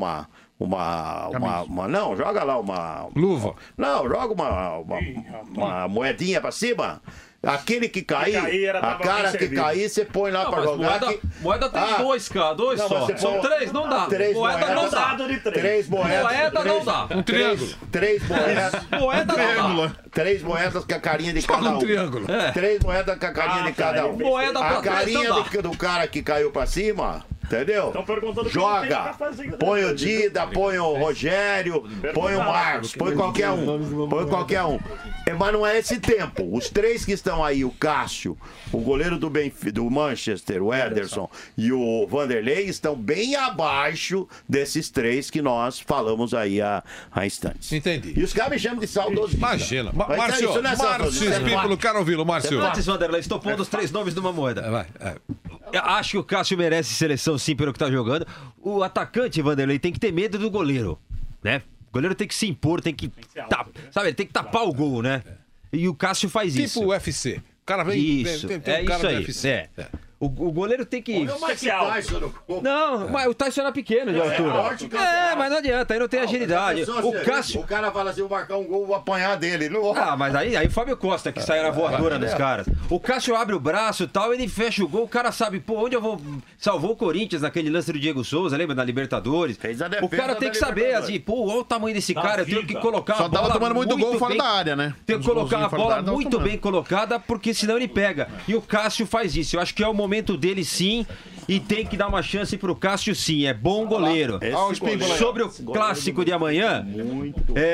não, joga lá uma... Luva. Não, joga uma moedinha pra cima. Aquele que cair, a cara que cair, você põe lá pra jogar. Moeda tem 2 só. São 3, não dá. Moeda não dá. 3 moedas. Moeda não dá. Um triângulo. 3 moedas. Moeda não dá. 3 moedas com a carinha de cada um. Um triângulo. 3 moedas com a carinha de cada um. Moeda pra a carinha do cara que caiu pra cima. Entendeu? Joga. Põe o Dida, põe o Rogério, põe o Marcos, põe qualquer um. Mas não é esse tempo. Os 3 que estão aí, o Cássio, o goleiro do Manchester, o Ederson, e o Vanderlei, estão bem abaixo desses 3 que nós falamos aí há instantes. Entendi. E os caras me chamam de saudoso. Imagina. Márcio Espímpolo, quero ouvi-lo, Márcio. Antes, Vanderlei, estou pondo os 3 nomes numa moeda. Vai. Acho que o Cássio merece seleção sim pelo que tá jogando. O atacante, Vanderlei, tem que ter medo do goleiro, né? O goleiro tem que se impor, tem que ele tem que tapar o gol, né? E o Cássio faz isso. Tipo o UFC. O cara vem... Isso, tem um cara isso aí. do UFC. O goleiro tem que... Olha o Mike Tyson no gol. Não, mas o Tyson era pequeno de altura. Mas não adianta, aí não tem agilidade. O Cássio... O cara fala assim, vou marcar um gol, vou apanhar dele. Não... mas aí o Fábio Costa que sai na voadora dos caras. O Cássio abre o braço e tal, ele fecha o gol, o cara sabe, onde eu vou... Salvou o Corinthians naquele lance do Diego Souza, lembra? Na Libertadores. O cara tem que saber, assim, olha o tamanho desse cara, eu tenho que colocar a bola... Só tava tomando muito gol fora da área, né? Tem que colocar a bola muito bem colocada, porque senão ele pega. E o Cássio faz isso. Eu acho que é o momento dele, sim, e tem que dar uma chance pro Cássio, sim. É bom goleiro. Sobre o clássico de amanhã, Ele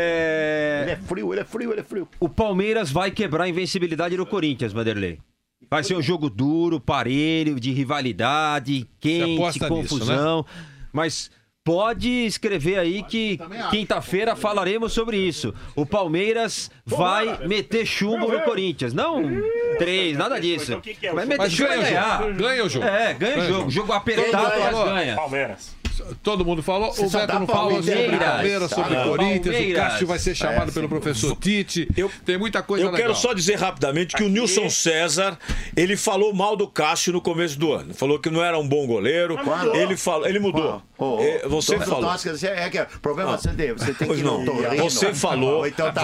é frio. O Palmeiras vai quebrar a invencibilidade do Corinthians, Vanderlei. Vai ser um jogo duro, parelho, de rivalidade, quente, confusão. Nisso, né? Mas pode escrever aí que quinta-feira falaremos sobre isso. O Palmeiras vai meter chumbo no Corinthians. Não 3, nada disso. Vai meter chumbo e ganhar. Ganha o jogo. Ganha o jogo. Jogo apertado, mas ganha. Palmeiras. Todo mundo falou, o Beto não falou sobre Palmeiras, sobre Corinthians, o Cássio vai ser chamado pelo professor Tite, tem muita coisa legal. Eu quero só dizer rapidamente que o Nilson César, ele falou mal do Cássio no começo do ano, falou que não era um bom goleiro, ele mudou. Você falou. Problema você tem que não. Você falou,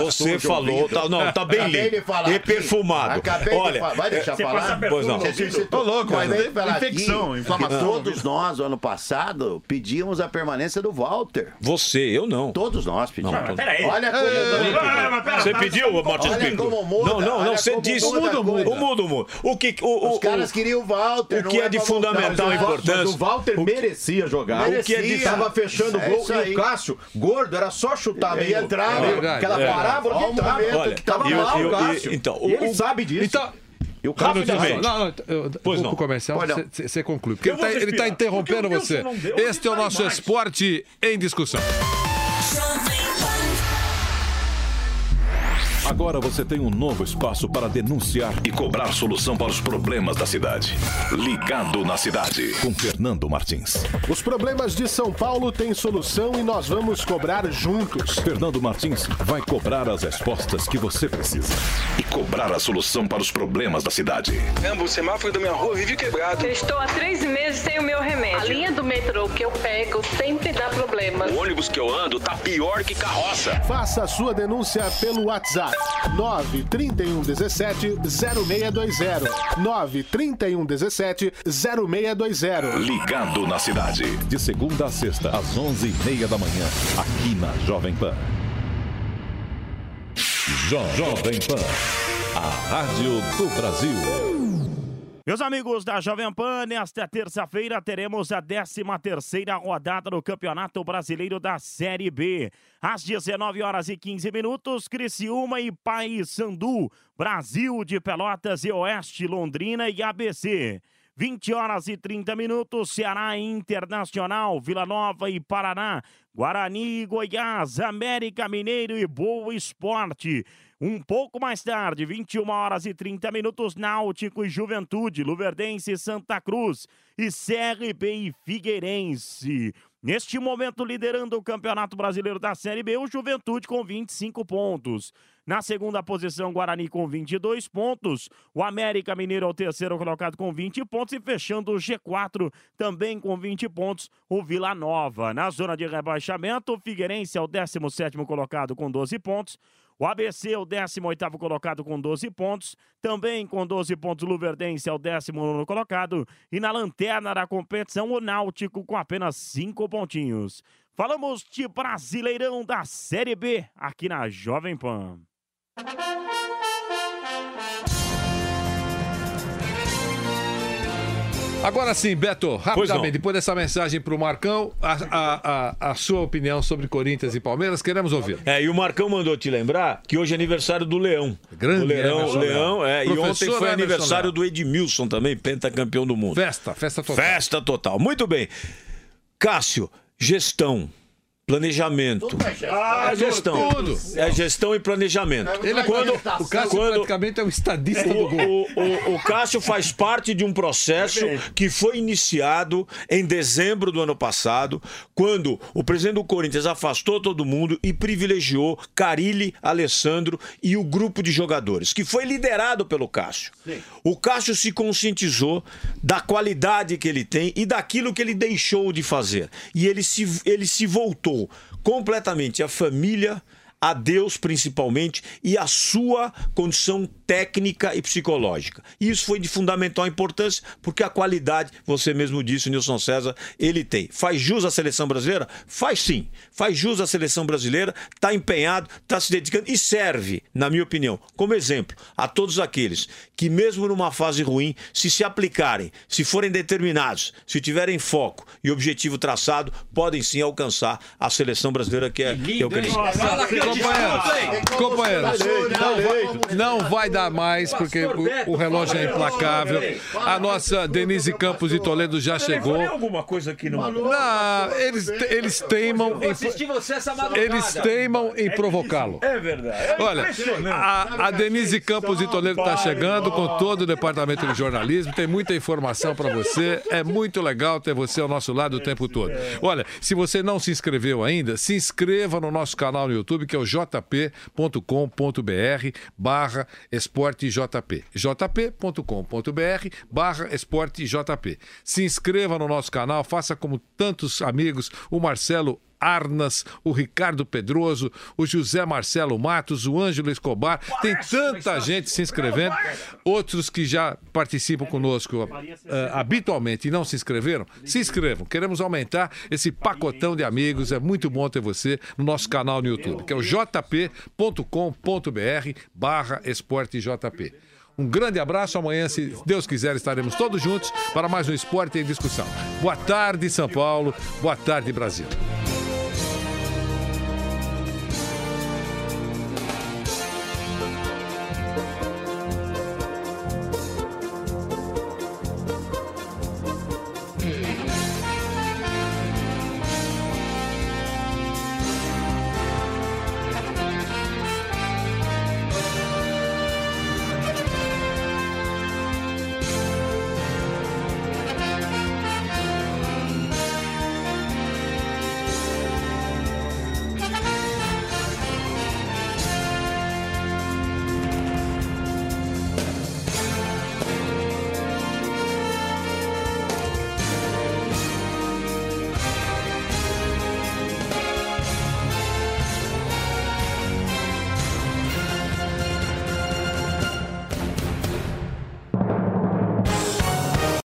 não, tá bem limpo, perfumado. Olha, vai deixar falar? Pois não. Tô louco, infecção, inflamação. Todos nós, ano passado, pedíamos a permanência do Walter. Eu não. Todos nós pedimos. Peraí. Olha Você pediu, Martins Pinto? Não, você disse. O mudo. Os caras queriam o Walter. O que é de fundamental importância. O Walter merecia jogar. O que ele estava fechando o gol e o Cássio, gordo, era só chutar meio. Entrava. Aquela parábola que entrava. Olha, que tava mal o Cássio. Ele sabe disso. E o Cássio vou pro comercial, você conclui. Porque ele tá interrompendo você. Este é o nosso Esporte em Discussão. Agora você tem um novo espaço para denunciar e cobrar solução para os problemas da cidade. Ligado na Cidade, com Fernando Martins. Os problemas de São Paulo têm solução e nós vamos cobrar juntos. Fernando Martins vai cobrar as respostas que você precisa e cobrar a solução para os problemas da cidade. O semáforo da minha rua vive quebrado. Eu estou há 3 meses sem o meu remédio. A linha do metrô que eu pego sempre dá problema. O ônibus que eu ando tá pior que carroça. Faça a sua denúncia pelo WhatsApp. 93117-0620. 93117-0620. Ligado na Cidade. De segunda a sexta, às 11h30 da manhã. Aqui na Jovem Pan. Jovem Pan. A rádio do Brasil. Meus amigos da Jovem Pan, nesta terça-feira teremos a 13ª rodada do Campeonato Brasileiro da Série B. Às 19h15, Criciúma e Paysandu, Brasil de Pelotas e Oeste, Londrina e ABC. 20h30, Ceará Internacional, Vila Nova e Paraná, Guarani e Goiás, América Mineiro e Boa Esporte. Um pouco mais tarde, 21h30, Náutico e Juventude, Luverdense e Santa Cruz e CRB e Figueirense. Neste momento, liderando o Campeonato Brasileiro da Série B, o Juventude com 25 pontos. Na segunda posição, Guarani com 22 pontos. O América Mineiro é o terceiro colocado com 20 pontos. E fechando o G4 também com 20 pontos, o Vila Nova. Na zona de rebaixamento, o Figueirense é o 17º colocado com 12 pontos. O ABC é o 18º colocado com 12 pontos. Também com 12 pontos, o Luverdense é o 19º colocado. E na lanterna da competição, o Náutico com apenas 5 pontinhos. Falamos de Brasileirão da Série B aqui na Jovem Pan. Agora sim, Beto, rapidamente, depois dessa mensagem pro Marcão, a sua opinião sobre Corinthians e Palmeiras, queremos ouvir. E o Marcão mandou te lembrar que hoje é aniversário do Leão. Grande Leão, e ontem foi aniversário do Edmilson também, pentacampeão do mundo. Festa total. Festa total, muito bem. Cássio, gestão. planejamento. É gestão. É gestão e planejamento. O Cássio praticamente é um estadista do gol. O Cássio faz parte de um processo que foi iniciado em dezembro do ano passado, quando o presidente do Corinthians afastou todo mundo e privilegiou Carille, Alessandro e o grupo de jogadores, que foi liderado pelo Cássio. O Cássio se conscientizou da qualidade que ele tem e daquilo que ele deixou de fazer. E ele se voltou completamente à família, a Deus principalmente, e a sua condição técnica e psicológica. E isso foi de fundamental importância, porque a qualidade, você mesmo disse, o Nilson César, ele tem. Faz jus à seleção brasileira? Faz sim. Faz jus à seleção brasileira, está empenhado, está se dedicando e serve, na minha opinião, como exemplo a todos aqueles que mesmo numa fase ruim, se aplicarem, se forem determinados, se tiverem foco e objetivo traçado, podem sim alcançar a seleção brasileira que é o que eles Companheiros, não vai dar mais, porque o relógio é implacável. A nossa Denise Campos de Toledo já chegou. Tem alguma coisa aqui no... Não, eles teimam em provocá-lo. É verdade. Olha, a Denise Campos de Toledo está chegando com todo o departamento de jornalismo. Tem muita informação para você. É muito legal ter você ao nosso lado o tempo todo. Olha, se você não se inscreveu ainda, se inscreva no nosso canal no YouTube, que é o jp.com.br/esportejp. jp.com.br/esportejp. Se inscreva no nosso canal, faça como tantos amigos, o Marcelo Arnas, o Ricardo Pedroso, o José Marcelo Matos, o Ângelo Escobar. Tem tanta gente se inscrevendo. Outros que já participam conosco habitualmente e não se inscreveram, se inscrevam. Queremos aumentar esse pacotão de amigos. É muito bom ter você no nosso canal no YouTube, que é o jp.com.br/esportejp. Um grande abraço. Amanhã, se Deus quiser, estaremos todos juntos para mais um Esporte em Discussão. Boa tarde, São Paulo. Boa tarde, Brasil.